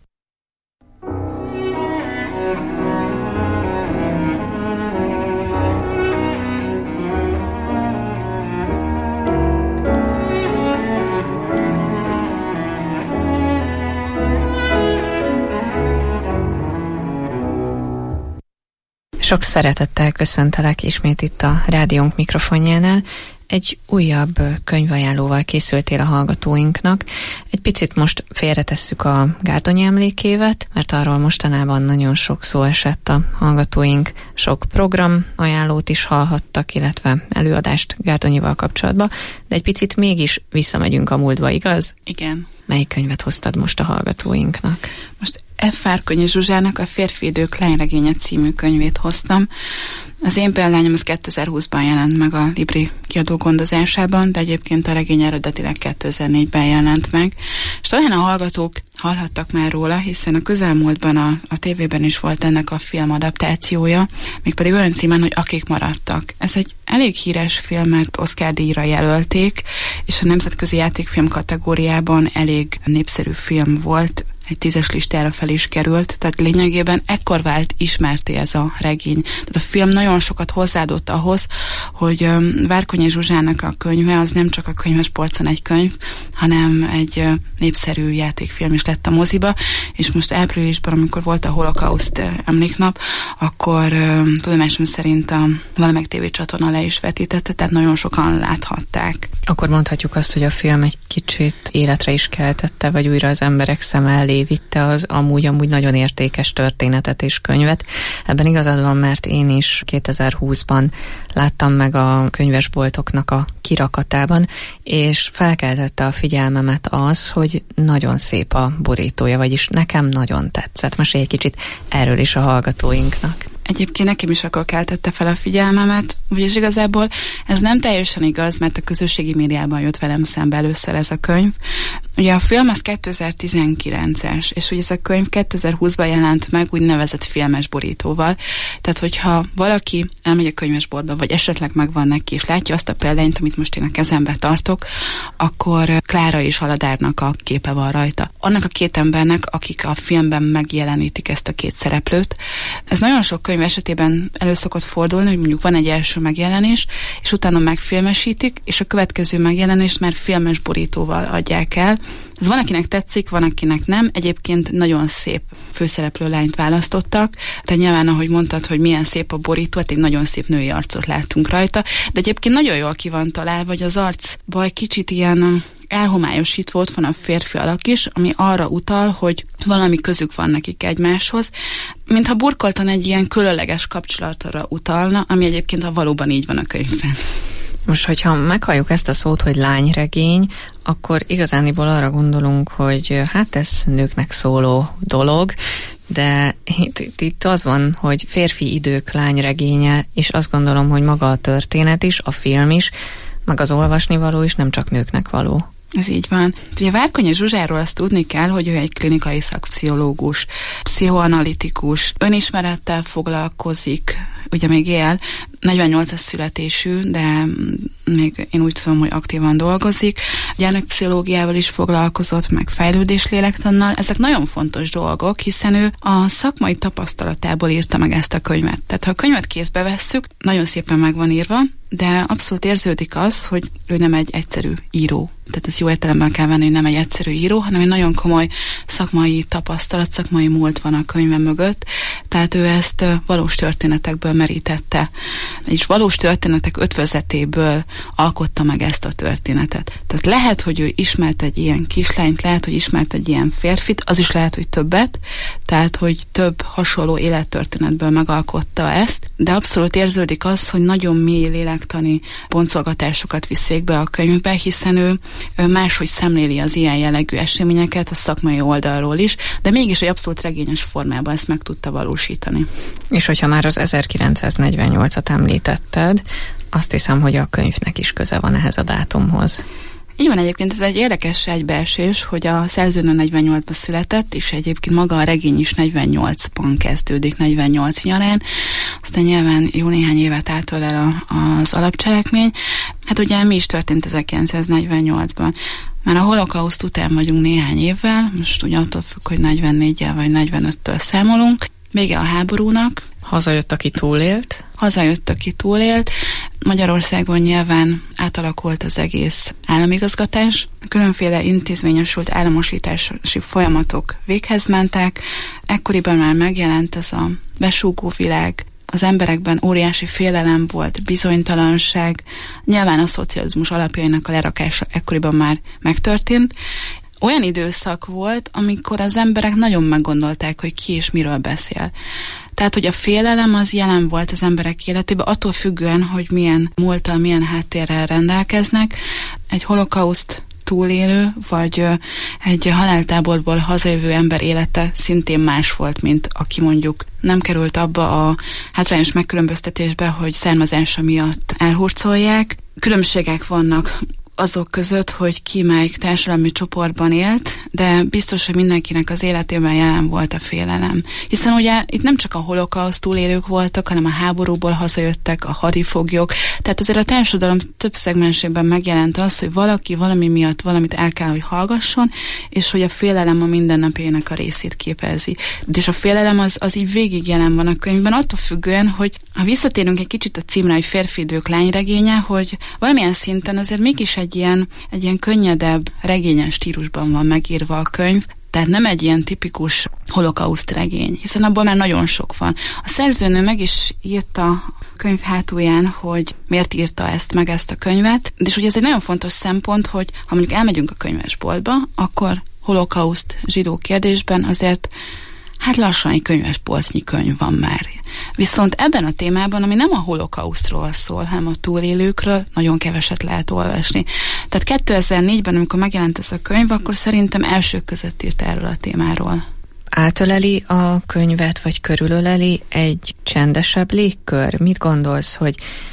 Sok szeretettel köszöntelek ismét itt a rádiónk mikrofonjánál. Egy újabb könyvajánlóval készültél a hallgatóinknak. Egy picit most félretesszük a Gárdonyi emlékévet, mert arról mostanában nagyon sok szó esett, a hallgatóink sok program ajánlót is hallhattak, illetve előadást Gárdonyival kapcsolatban, de egy picit mégis visszamegyünk a múltba, igaz? Igen. Melyik könyvet hoztad most a hallgatóinknak? Most F. Várkonyi Zsuzsának a Férfi idők lányregénye című könyvét hoztam. Az én példányom az 2020-ban jelent meg a Libri kiadó gondozásában, de egyébként a regény eredetileg 2004-ben jelent meg. És talán a hallgatók hallhattak már róla, hiszen a közelmúltban a tévében is volt ennek a filmadaptációja, mégpedig olyan címen, hogy Akik maradtak. Ez egy elég híres film, mert Oscar-díjra jelölték, és a nemzetközi játékfilm kategóriában elég népszerű film volt, egy 10-es listára fel is került, tehát lényegében ekkor vált ismerté ez a regény. Tehát a film nagyon sokat hozzáadott ahhoz, hogy Várkonyi Zsuzsának a könyve az nem csak a könyves polcon egy könyv, hanem egy népszerű játékfilm is lett a moziba, és most áprilisban, amikor volt a Holokauszt emléknap, akkor tudomásom szerint a valamelyik tévécsatorna le is vetítette, tehát nagyon sokan láthatták. Akkor mondhatjuk azt, hogy a film egy kicsit életre is keltette, vagy újra az emberek szem elé vitte az amúgy nagyon értékes történetet és könyvet. Ebben igazad van, mert én is 2020-ban láttam meg a könyvesboltoknak a kirakatában, és felkeltette a figyelmemet az, hogy nagyon szép a borítója, vagyis nekem nagyon tetszett. Mesélj egy kicsit erről is a hallgatóinknak. Egyébként nekem is akkor keltette fel a figyelmemet, vagyis igazából ez nem teljesen igaz, mert a közösségi médiában jött velem szembe először ez a könyv. Ugye a film az 2019-es, és ugye ez a könyv 2020-ban jelent meg úgynevezett filmes borítóval. Tehát, hogyha valaki elmegy a könyvesboltba, vagy esetleg megvan neki, és látja azt a példányt, amit most én a kezembe tartok, akkor Klára és Aladárnak a képe van rajta. Annak a két embernek, akik a filmben megjelenítik ezt a két szereplőt. Ez nagyon sok könyv esetében elő szokott fordulni, hogy mondjuk van egy első megjelenés, és utána megfilmesítik, és a következő megjelenést már filmes borítóval adják el. Ez van, akinek tetszik, van, akinek nem. Egyébként nagyon szép főszereplő lányt választottak. Tehát nyilván, ahogy mondtad, hogy milyen szép a borító, hát egy nagyon szép női arcot láttunk rajta, de egyébként nagyon jól ki van találva, hogy az arcba egy kicsit ilyen elhomályosítva ott van a férfi alak is, ami arra utal, hogy valami közük van nekik egymáshoz, mintha burkoltan egy ilyen különleges kapcsolatra utalna, ami egyébként valóban így van a könyvben. Most, hogyha meghalljuk ezt a szót, hogy lányregény, akkor igazániból arra gondolunk, hogy hát ez nőknek szóló dolog, de itt az van, hogy férfi idők lányregénye, és azt gondolom, hogy maga a történet is, a film is, meg az olvasnivaló is nem csak nőknek való. Ez így van. Ugye Várkonyi Zsuzsáról azt tudni kell, hogy ő egy klinikai szakpszichológus, pszichoanalitikus, önismerettel foglalkozik, ugye még él, 48-as születésű, de még én úgy tudom, hogy aktívan dolgozik. Gyermekpszichológiával is foglalkozott, meg fejlődéslélektannal. Ezek nagyon fontos dolgok, hiszen ő a szakmai tapasztalatából írta meg ezt a könyvet. Tehát ha a könyvet kézbe vesszük, nagyon szépen meg van írva, de abszolút érződik az, hogy ő nem egy egyszerű író. Tehát ez jó értelemben kell venni, hogy nem egy egyszerű író, hanem egy nagyon komoly szakmai tapasztalat, szakmai múlt van a könyve mögött. Tehát ő ezt valós történetekből merítette. És valós történetek ötvözetéből alkotta meg ezt a történetet. Tehát lehet, hogy ő ismert egy ilyen kislányt, lehet, hogy ismert egy ilyen férfit, az is lehet, hogy többet, tehát, hogy több hasonló élettörténetből megalkotta ezt, de abszolút érződik az, hogy nagyon mély lélektani boncolgatásokat visz végbe a könyvbe, hiszen ő máshogy szemléli az ilyen jellegű eseményeket a szakmai oldalról is, de mégis egy abszolút regényes formában ezt meg tudta valósítani. És hogyha már az 1948-at említetted, azt hiszem, hogy a könyvnek is köze van ehhez a dátumhoz. Így van, egyébként ez egy érdekes egybeesés, hogy a szerzőnő 48-ban született, és egyébként maga a regény is 48-ban kezdődik, 48 nyarán, aztán nyilván jó néhány évet átölel az alapcselekmény. Hát ugye mi is történt 1948-ban? Már a holokauszt után vagyunk néhány évvel, most ugye attól függ, hogy 44-jel vagy 45-től számolunk. Vége a háborúnak. Hazajött, aki túlélt. Magyarországon nyilván átalakult az egész államigazgatás. Különféle intézményesült államosítási folyamatok véghez mentek. Ekkoriban már megjelent ez a besúgó világ. Az emberekben óriási félelem volt, bizonytalanság. Nyilván a szocializmus alapjainak a lerakása ekkoriban már megtörtént. Olyan időszak volt, amikor az emberek nagyon meggondolták, hogy ki és miről beszél. Tehát, hogy a félelem az jelen volt az emberek életében, attól függően, hogy milyen múlttal, milyen háttérrel rendelkeznek. Egy holokauszt túlélő, vagy egy haláltáborból hazajövő ember élete szintén más volt, mint aki mondjuk nem került abba a hátrányos megkülönböztetésbe, hogy származása miatt elhurcolják. Különbségek vannak azok között, hogy ki melyik társadalmi csoportban élt, de biztos, hogy mindenkinek az életében jelen volt a félelem. Hiszen ugye itt nem csak a holokauszt túlélők voltak, hanem a háborúból hazajöttek, a hadifoglyok. Tehát azért a társadalom több szegmensében megjelent az, hogy valaki valami miatt valamit el kell, hogy hallgasson, és hogy a félelem a mindennapjainak a részét képezi. És a félelem az így végig jelen van a könyvben, attól függően, hogy ha visszatérünk egy kicsit a címre, hogy Férfi idők lányregénye, hogy valamilyen szinten azért mégis egy ilyen könnyedebb, regényes stílusban van megírva a könyv, tehát nem egy ilyen tipikus holokauszt regény, hiszen abból már nagyon sok van. A szerzőnő meg is írta a könyv hátulján, hogy miért írta ezt a könyvet, és ugye ez egy nagyon fontos szempont, hogy ha mondjuk elmegyünk a könyvesboltba, akkor holokauszt zsidó kérdésben azért hát lassan egy könyvespolcnyi könyv van már. Viszont ebben a témában, ami nem a holokausztról szól, hanem a túlélőkről, nagyon keveset lehet olvasni. Tehát 2004-ben, amikor megjelent ez a könyv, akkor szerintem elsők között írt erről a témáról. Átöleli a könyvet, vagy körülöleli egy csendesebb légkör? Mit gondolsz, hogy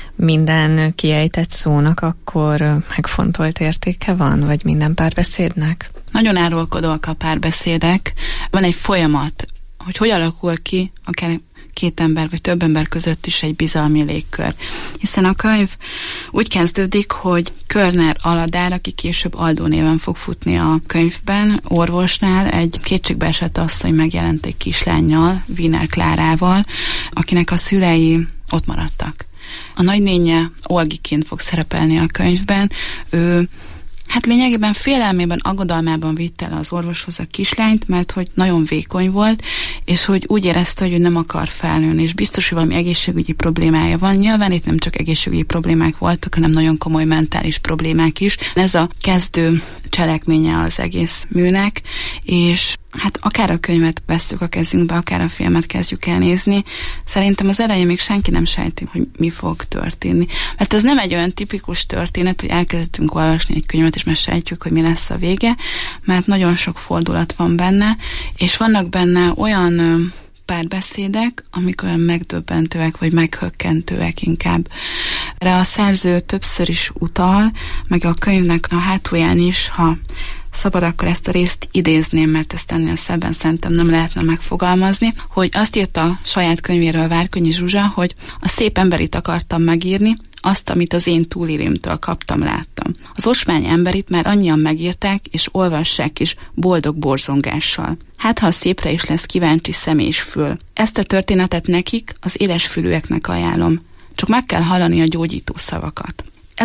minden kiejtett szónak akkor megfontolt értéke van, vagy minden párbeszédnek? Nagyon árulkodóak a párbeszédek. Van egy folyamat, hogy alakul ki akár két ember vagy több ember között is egy bizalmi légkör. Hiszen a könyv úgy kezdődik, hogy Körner Aladár, aki később Aldó néven fog futni a könyvben, orvosnál egy kétségbeesett asszony megjelent egy kislánnyal, Wiener Klárával, akinek a szülei ott maradtak. A nagynénye Olgiként fog szerepelni a könyvben. Ő hát lényegében félelmében, aggodalmában vitte el az orvoshoz a kislányt, mert hogy nagyon vékony volt, és hogy úgy érezte, hogy ő nem akar felnőni, és biztos, hogy valami egészségügyi problémája van. Nyilván itt nem csak egészségügyi problémák voltak, hanem nagyon komoly mentális problémák is. Ez a kezdő cselekménye az egész műnek, és hát akár a könyvet vesszük a kezünkbe, akár a filmet kezdjük el nézni, szerintem az elején még senki nem sejti, hogy mi fog történni. Mert ez nem egy olyan tipikus történet, hogy elkezdtünk olvasni egy könyvet, és már sejtjük, hogy mi lesz a vége, mert nagyon sok fordulat van benne, és vannak benne olyan párbeszédek, amik olyan megdöbbentőek, vagy meghökkentőek inkább. Erre a szerző többször is utal, meg a könyvnek a hátulján is, ha szabad, akkor ezt a részt idézném, mert ezt ennél szebben szerintem nem lehetne megfogalmazni, hogy azt írta a saját könyvéről Várkonyi Zsuzsa, hogy a szép emberit akartam megírni, azt, amit az én túlélémtől kaptam, láttam. Az ocsmány emberit már annyian megírták, és olvassák is boldog borzongással. Hát, ha a szépre is lesz kíváncsi szem és fül. Ezt a történetet nekik, az élesfülűeknek ajánlom. Csak meg kell hallani a gyógyító szavakat.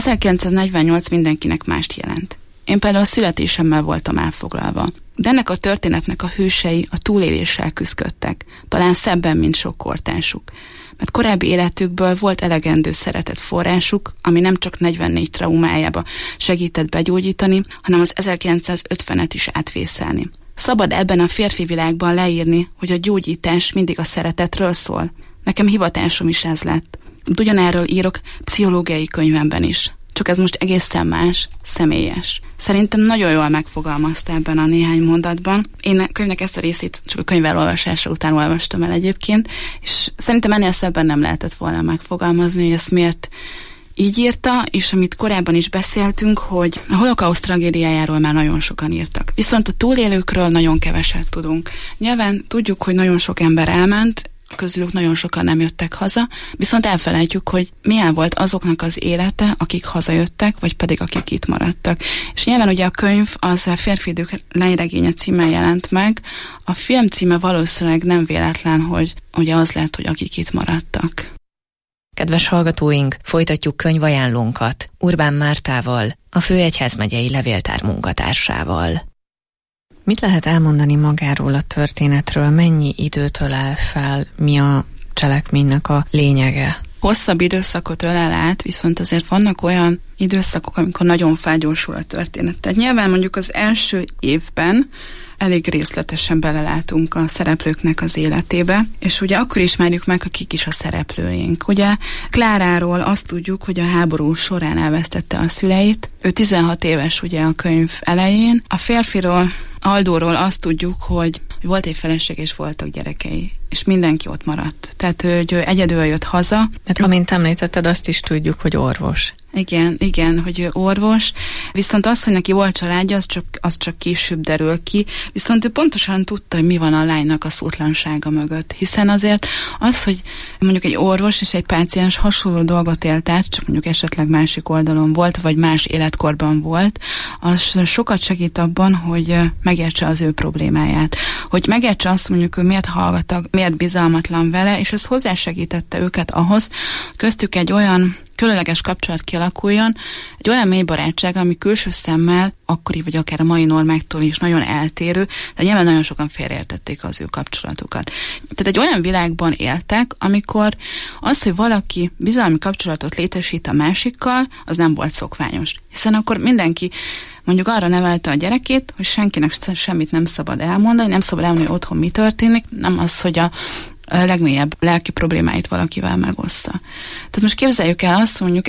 1948 mindenkinek mást jelent. Én például a születésemmel voltam elfoglalva. De ennek a történetnek a hősei a túléléssel küzdöttek. Talán szebben, mint sok kortársuk. Mert korábbi életükből volt elegendő szeretet forrásuk, ami nem csak 44 traumájába segített begyógyítani, hanem az 1950-et is átvészelni. Szabad ebben a férfi világban leírni, hogy a gyógyítás mindig a szeretetről szól. Nekem hivatásom is ez lett. Ugyanerről írok pszichológiai könyvemben is. Csak ez most egészen más, személyes. Szerintem nagyon jól megfogalmazta ebben a néhány mondatban. Én a könyvnek ezt a részét csak a könyv elolvasása után olvastam el egyébként, és szerintem ennél szebben nem lehetett volna megfogalmazni, hogy ezt miért így írta, és amit korábban is beszéltünk, hogy a holokauszt tragédiájáról már nagyon sokan írtak. Viszont a túlélőkről nagyon keveset tudunk. Nyilván tudjuk, hogy nagyon sok ember elment, közülük nagyon sokan nem jöttek haza, viszont elfelejtjük, hogy milyen volt azoknak az élete, akik hazajöttek, vagy pedig akik itt maradtak. És nyilván ugye a könyv az a Férfi idők lányregénye címmel jelent meg, a film címe valószínűleg nem véletlen, hogy ugye az lett, hogy akik itt maradtak. Kedves hallgatóink, folytatjuk könyvajánlónkat Urbán Mártával, a Főegyházmegyei Levéltár munkatársával. Mit lehet elmondani magáról a történetről? Mennyi időt ölel fel? Mi a cselekménynek a lényege? Hosszabb időszakot ölel át, viszont azért vannak olyan időszakok, amikor nagyon felgyorsul a történet. Tehát nyilván mondjuk az első évben elég részletesen belelátunk a szereplőknek az életébe, és ugye akkor ismerjük meg, akik is a szereplőink. Ugye Kláráról azt tudjuk, hogy a háború során elvesztette a szüleit. Ő 16 éves ugye a könyv elején. A férfiról, Aldóról azt tudjuk, hogy volt egy feleség és voltak gyerekei, és mindenki ott maradt. Tehát ő egyedül jött haza. Hát amint említetted, azt is tudjuk, hogy orvos. Igen, hogy ő orvos, viszont az, hogy neki volt családja, az csak később derül ki, viszont ő pontosan tudta, hogy mi van a lánynak a szótlansága mögött, hiszen azért az, hogy mondjuk egy orvos és egy páciens hasonló dolgot élt át, csak mondjuk esetleg másik oldalon volt, vagy más életkorban volt, az sokat segít abban, hogy megértse az ő problémáját, hogy megértse azt, mondjuk ő miért hallgatag, miért bizalmatlan vele, és ez hozzásegítette őket ahhoz, köztük egy olyan különleges kapcsolat kialakuljon, egy olyan mély barátság, ami külső szemmel, akkori vagy akár a mai normáktól is nagyon eltérő, de nyilván nagyon sokan félreértették az ő kapcsolatukat. Tehát egy olyan világban éltek, amikor az, hogy valaki bizalmi kapcsolatot létesít a másikkal, az nem volt szokványos. Hiszen akkor mindenki mondjuk arra nevelte a gyerekét, hogy senkinek semmit nem szabad elmondani, nem szabad elmondani, hogy otthon mi történik, nem az, hogy a legmélyebb lelki problémáit valakivel megoszta. Tehát most képzeljük el azt, mondjuk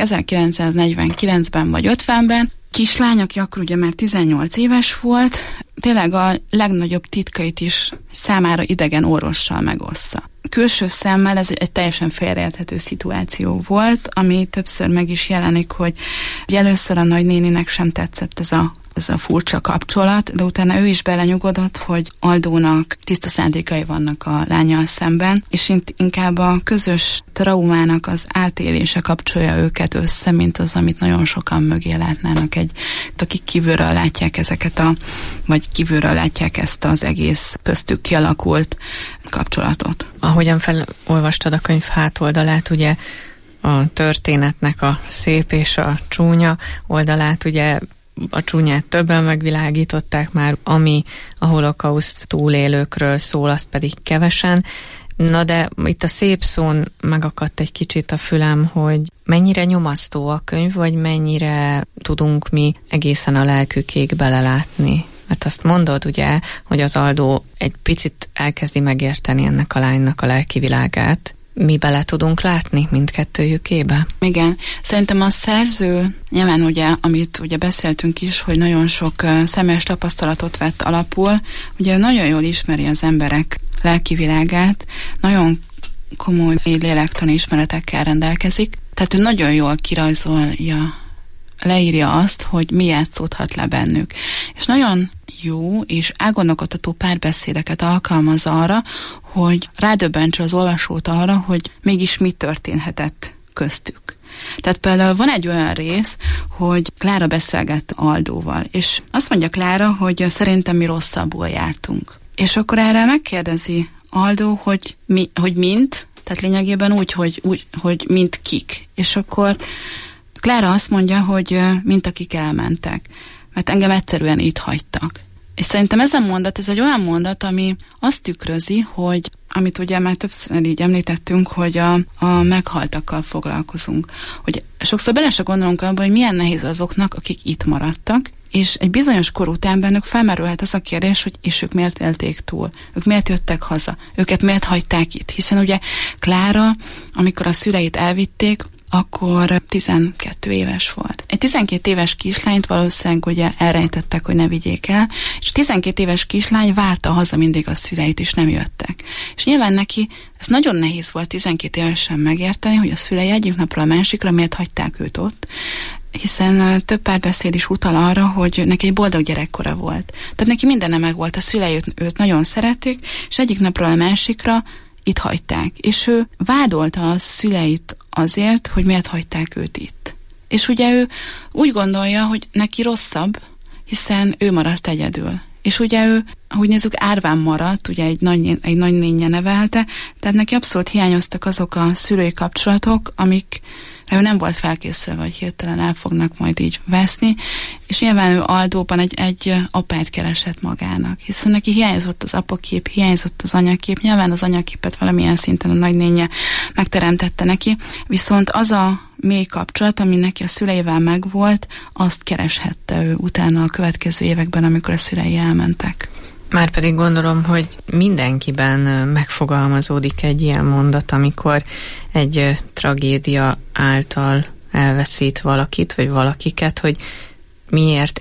1949-ben vagy 50-ben kislány, aki akkor ugye már 18 éves volt, tényleg a legnagyobb titkait is számára idegen orvossal megoszta. Külső szemmel ez egy teljesen félreérthető szituáció volt, ami többször meg is jelenik, hogy először a nagynéninek sem tetszett ez a furcsa kapcsolat, de utána ő is belenyugodott, hogy Aldónak tiszta szándékai vannak a lányal szemben, és inkább a közös traumának az átélése kapcsolja őket össze, mint az, amit nagyon sokan mögé látnának, akik kívülről látják vagy kívülről látják ezt az egész köztük kialakult kapcsolatot. Ahogyan felolvastad a könyv hátoldalát, ugye a történetnek a szép és a csúnya oldalát, ugye a csúnyát többen megvilágították már, ami a holokauszt túlélőkről szól, azt pedig kevesen. Na de itt a szép szón megakadt egy kicsit a fülem, hogy mennyire nyomasztó a könyv, vagy mennyire tudunk mi egészen a lelkükéig belelátni. Mert azt mondod ugye, hogy az Aldó egy picit elkezdi megérteni ennek a lánynak a lelki világát. Mi bele tudunk látni mindkettőjükébe? Igen. Szerintem a szerző, nyilván ugye, amit ugye beszéltünk is, hogy nagyon sok személyes tapasztalatot vett alapul, ugye nagyon jól ismeri az emberek lelki világát, nagyon komoly lélektani ismeretekkel rendelkezik, tehát ő nagyon jól kirajzolja leírja azt, hogy mi játszódhat le bennük. És nagyon jó és elgondolkodtató párbeszédeket alkalmaz arra, hogy rádöbbentse az olvasót arra, hogy mégis mi történhetett köztük. Tehát például van egy olyan rész, hogy Klára beszélgett Aldóval, és azt mondja Klára, hogy szerintem mi rosszabbul jártunk. És akkor erre megkérdezi Aldó, hogy mint, tehát lényegében úgy, hogy mint kik. És akkor Klára azt mondja, hogy mint akik elmentek, mert engem egyszerűen itt hagytak. És szerintem ez a mondat, ez egy olyan mondat, ami azt tükrözi, hogy amit ugye már többször így említettünk, hogy a meghaltakkal foglalkozunk. Hogy sokszor bele se gondolunk abba, hogy milyen nehéz azoknak, akik itt maradtak, és egy bizonyos kor után bennük felmerülhet az a kérdés, hogy és ők miért élték túl? Ők miért jöttek haza? Őket miért hagyták itt? Hiszen ugye Klára, amikor a szüleit elvitték, akkor 12 éves volt. Egy 12 éves kislányt valószínűleg ugye elrejtettek, hogy ne vigyék el, és 12 éves kislány várta haza mindig a szüleit, és nem jöttek. És nyilván neki ez nagyon nehéz volt 12 évesen megérteni, hogy a szülei egyik napról a másikra miért hagyták őt ott, hiszen több párbeszéd is utal arra, hogy neki egy boldog gyerekkora volt. Tehát neki mindenne meg volt, a szülei őt nagyon szerették, és egyik napról a másikra itt hagyták. És ő vádolta a szüleit azért, hogy miért hagyták őt itt. És ugye ő úgy gondolja, hogy neki rosszabb, hiszen ő maradt egyedül. És ugye ő, ahogy nézzük, árván maradt, ugye egy nagynénje nevelte, tehát neki abszolút hiányoztak azok a szülői kapcsolatok, amikre ő nem volt felkészülve, hogy hirtelen el fognak majd így veszni, és nyilván ő Aldóban egy apát keresett magának, hiszen neki hiányzott az apakép, hiányzott az anyakép, nyilván az anyaképet valamilyen szinten a nagynénje megteremtette neki, viszont az a mély kapcsolat, ami neki a szüleivel megvolt, azt kereshette ő utána a következő években, amikor a szülei elmentek. Márpedig gondolom, hogy mindenkiben megfogalmazódik egy ilyen mondat, amikor egy tragédia által elveszít valakit, vagy valakiket, hogy miért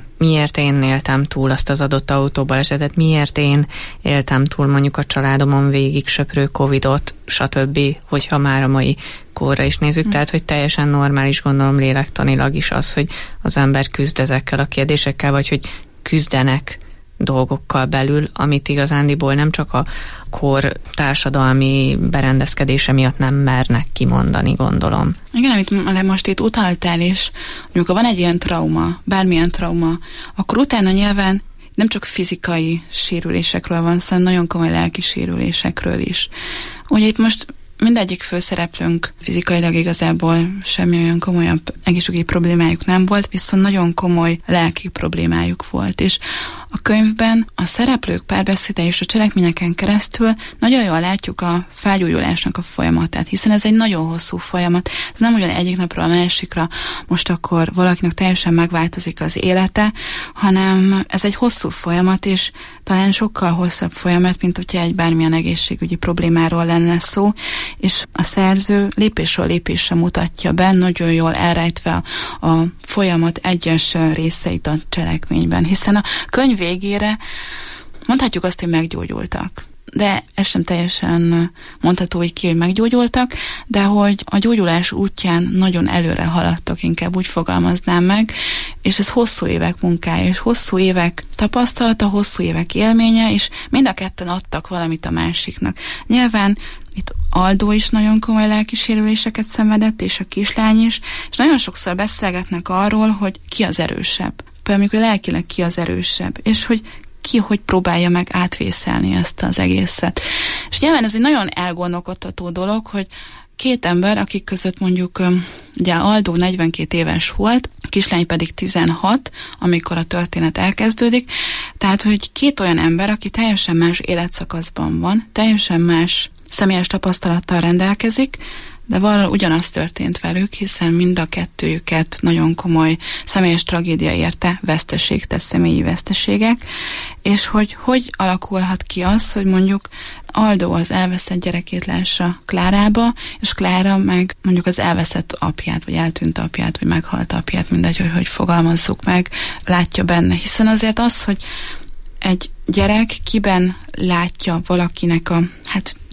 én éltem túl azt az adott autóbalesetet, miért én éltem túl mondjuk a családomon végig söprő Covidot, stb., hogyha már a mai korra is nézzük, tehát hogy teljesen normális, gondolom lélektanilag is az, hogy az ember küzd ezekkel a kérdésekkel, vagy hogy küzdenek dolgokkal belül, amit igazándiból nem csak a kor társadalmi berendezkedése miatt nem mernek kimondani, gondolom. Igen, amit most itt utaltál is, amikor van egy ilyen trauma, bármilyen trauma, akkor utána nyilván nem csak fizikai sérülésekről van szó, nagyon komoly lelki sérülésekről is. Ugye itt most mindegyik főszereplőnk fizikailag igazából semmi olyan komolyabb egészségügyi problémájuk nem volt, viszont nagyon komoly lelki problémájuk volt, és a könyvben a szereplők párbeszéde és a cselekményeken keresztül nagyon jól látjuk a felgyógyulásnak a folyamatát, hiszen ez egy nagyon hosszú folyamat. Ez nem ugyan egyik napról a másikra most akkor valakinek teljesen megváltozik az élete, hanem ez egy hosszú folyamat, és talán sokkal hosszabb folyamat, mint hogyha egy bármilyen egészségügyi problémáról lenne szó, és a szerző lépésről lépésre mutatja be, nagyon jól elrejtve a folyamat egyes részeit a cselekményben, hiszen a könyv végére mondhatjuk azt, hogy meggyógyultak. De ez sem teljesen mondható így ki, hogy meggyógyultak, de hogy a gyógyulás útján nagyon előre haladtak, inkább úgy fogalmaznám meg, és ez hosszú évek munkája, és hosszú évek tapasztalata, hosszú évek élménye, és mind a ketten adtak valamit a másiknak. Nyilván itt Aldó is nagyon komoly lelki sérüléseket szenvedett, és a kislány is, és nagyon sokszor beszélgetnek arról, hogy ki az erősebb. Például amikor lelkileg ki az erősebb, és hogy ki hogy próbálja meg átvészelni ezt az egészet. És nyilván ez egy nagyon elgondolkodtató dolog, hogy két ember, akik között mondjuk ugye Aldó 42 éves volt, a kislány pedig 16, amikor a történet elkezdődik, tehát hogy két olyan ember, aki teljesen más életszakaszban van, teljesen más személyes tapasztalattal rendelkezik, de valahogy ugyanaz történt velük, hiszen mind a kettőjüket nagyon komoly személyes tragédia érte, veszteség, tehát személyi veszteségek, és hogy alakulhat ki az, hogy mondjuk Aldó az elveszett gyerekét lássa Klárába, és Klára meg mondjuk az elveszett apját, vagy eltűnt apját, vagy meghalt apját, mindegy, hogy fogalmazzuk meg, látja benne. Hiszen azért az, hogy egy gyerek kiben látja valakinek a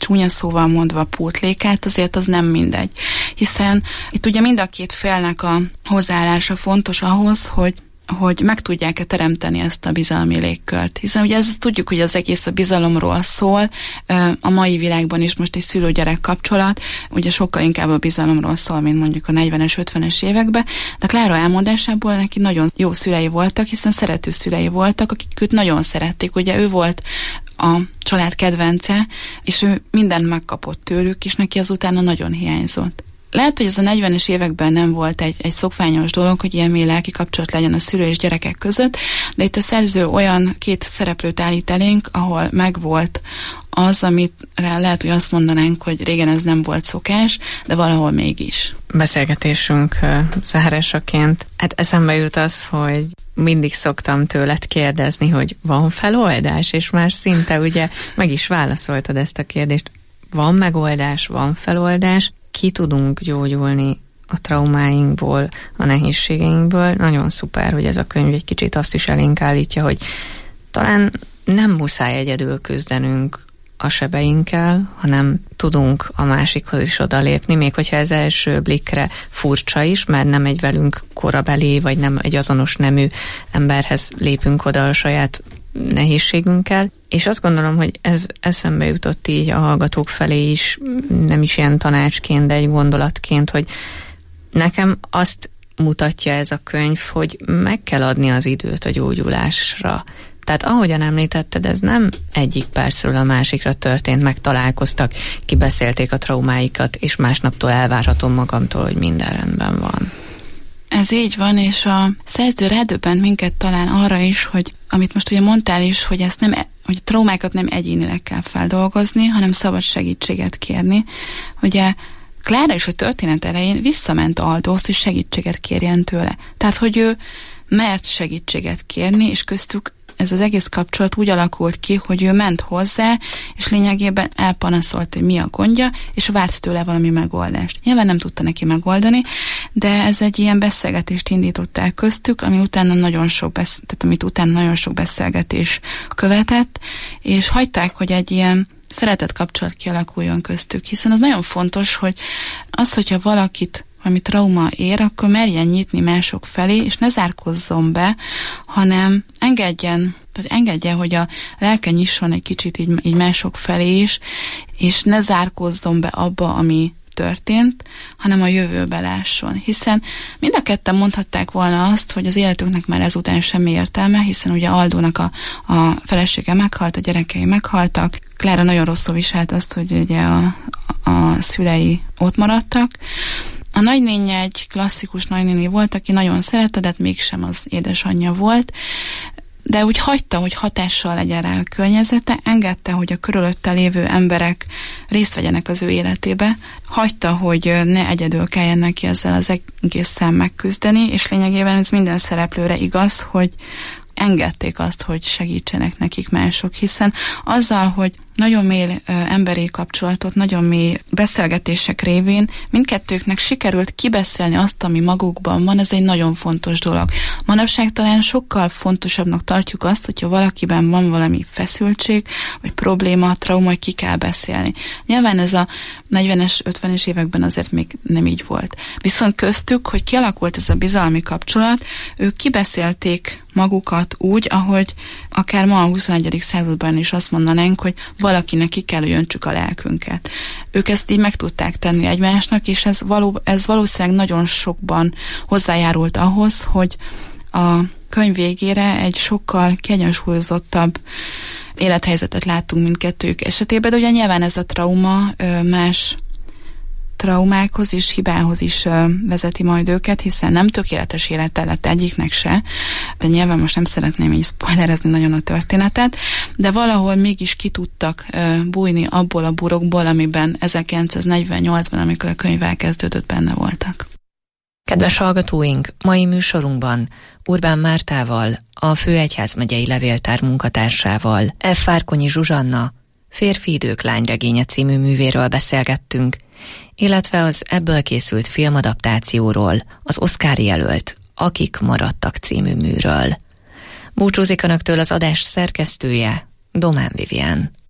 csúnya szóval mondva pótlékát, azért az nem mindegy. Hiszen itt ugye mind a két félnek a hozzáállása fontos ahhoz, hogy meg tudják-e teremteni ezt a bizalmi légkört. Hiszen ugye tudjuk, hogy az egész a bizalomról szól, a mai világban is most egy szülő-gyerek kapcsolat, ugye sokkal inkább a bizalomról szól, mint mondjuk a 40-es, 50-es években, de Klára elmondásából neki nagyon jó szülei voltak, hiszen szerető szülei voltak, akik őt nagyon szerették. Ugye ő volt a család kedvence, és ő mindent megkapott tőlük, és neki azután nagyon hiányzott. Lehet, hogy ez a 40-es években nem volt egy szokványos dolog, hogy ilyen mély lelki kapcsolat legyen a szülő és gyerekek között, de itt a szerző olyan két szereplőt állít elénk, ahol megvolt az, amit lehet, hogy azt mondanánk, hogy régen ez nem volt szokás, de valahol mégis. Beszélgetésünk zárásaként, hát eszembe jut az, hogy mindig szoktam tőled kérdezni, hogy van feloldás, és már szinte ugye meg is válaszoltad ezt a kérdést. Van megoldás, van feloldás, ki tudunk gyógyulni a traumáinkból, a nehézségeinkből. Nagyon szuper, hogy ez a könyv egy kicsit azt is elénk állítja, hogy talán nem muszáj egyedül küzdenünk a sebeinkkel, hanem tudunk a másikhoz is odalépni, még hogyha ez első blikre furcsa is, mert nem egy velünk korabeli, vagy nem egy azonos nemű emberhez lépünk oda a saját nehézségünkkel, és azt gondolom, hogy ez eszembe jutott így a hallgatók felé is, nem is ilyen tanácsként, de egy gondolatként, hogy nekem azt mutatja ez a könyv, hogy meg kell adni az időt a gyógyulásra. Tehát ahogyan említetted, ez nem egyik percről a másikra történt, meg találkoztak, kibeszélték a traumáikat, és másnaptól elvárhatom magamtól, hogy minden rendben van. Ez így van, és a szerző rádöbbent minket talán arra is, hogy amit most ugye mondtál is, hogy ezt hogy traumákat nem egyénileg kell feldolgozni, hanem szabad segítséget kérni. Ugye Klára is a történet elején visszament Aldóhoz, hogy segítséget kérjen tőle. Tehát, hogy ő mert segítséget kérni, és köztük ez az egész kapcsolat úgy alakult ki, hogy ő ment hozzá, és lényegében elpanaszolt, hogy mi a gondja, és várt tőle valami megoldást. Nyilván nem tudta neki megoldani, de ez egy ilyen beszélgetést indított el köztük, amit utána nagyon sok beszélgetés követett, és hagyták, hogy egy ilyen szeretett kapcsolat kialakuljon köztük, hiszen az nagyon fontos, hogy az, hogyha valakit ami trauma ér, akkor merjen nyitni mások felé, és ne zárkozzon be, hanem engedje, hogy a lelke nyisson egy kicsit így mások felé is, és ne zárkozzon be abba, ami történt, hanem a jövőbe lásson. Hiszen mind a ketten mondhatták volna azt, hogy az életünknek már ezután semmi értelme, hiszen ugye Aldónak a felesége meghalt, a gyerekei meghaltak, Klára nagyon rosszul viselt azt, hogy ugye a szülei ott maradtak. A nagynénje egy klasszikus nagynéni volt, aki nagyon szerette, de mégsem az édesanyja volt, de úgy hagyta, hogy hatással legyen rá a környezete, engedte, hogy a körülötte lévő emberek részt vegyenek az ő életébe, hagyta, hogy ne egyedül kelljen neki ezzel az egésszel megküzdeni, és lényegében ez minden szereplőre igaz, hogy engedték azt, hogy segítsenek nekik mások, hiszen azzal, hogy nagyon mély emberi kapcsolatot, nagyon mély beszélgetések révén mindkettőknek sikerült kibeszélni azt, ami magukban van, ez egy nagyon fontos dolog. Manapság talán sokkal fontosabbnak tartjuk azt, hogyha valakiben van valami feszültség, vagy probléma, trauma, hogy ki kell beszélni. Nyilván ez a 40-es, 50-es években azért még nem így volt. Viszont köztük, hogy kialakult ez a bizalmi kapcsolat, ők kibeszélték magukat úgy, ahogy akár ma a 21. században is azt mondanánk, hogy valakinek ki kell, hogy öntsük a lelkünket. Ők ezt így meg tudták tenni egymásnak, és ez valószínűleg nagyon sokban hozzájárult ahhoz, hogy a könyv végére egy sokkal kiegyensúlyozottabb élethelyzetet láttunk mindkettőjük esetében, de ugye nyilván ez a trauma más traumákhoz és hibához is vezeti majd őket, hiszen nem tökéletes élete lett egyiknek se, de nyilván most nem szeretném így spoilerezni nagyon a történetet, de valahol mégis ki tudtak bújni abból a burokból, amiben 1948-ban, amikor a könyv elkezdődött, benne voltak. Kedves hallgatóink, mai műsorunkban Urbán Mártával, a Főegyházmegyei Levéltár munkatársával, F. Várkonyi Zsuzsanna, Férfi idők lányregénye című művéről beszélgettünk, illetve az ebből készült filmadaptációról, az Oscar jelölt Akik maradtak című műről. Búcsúzik Önöktől az adás szerkesztője, Domán Vivien.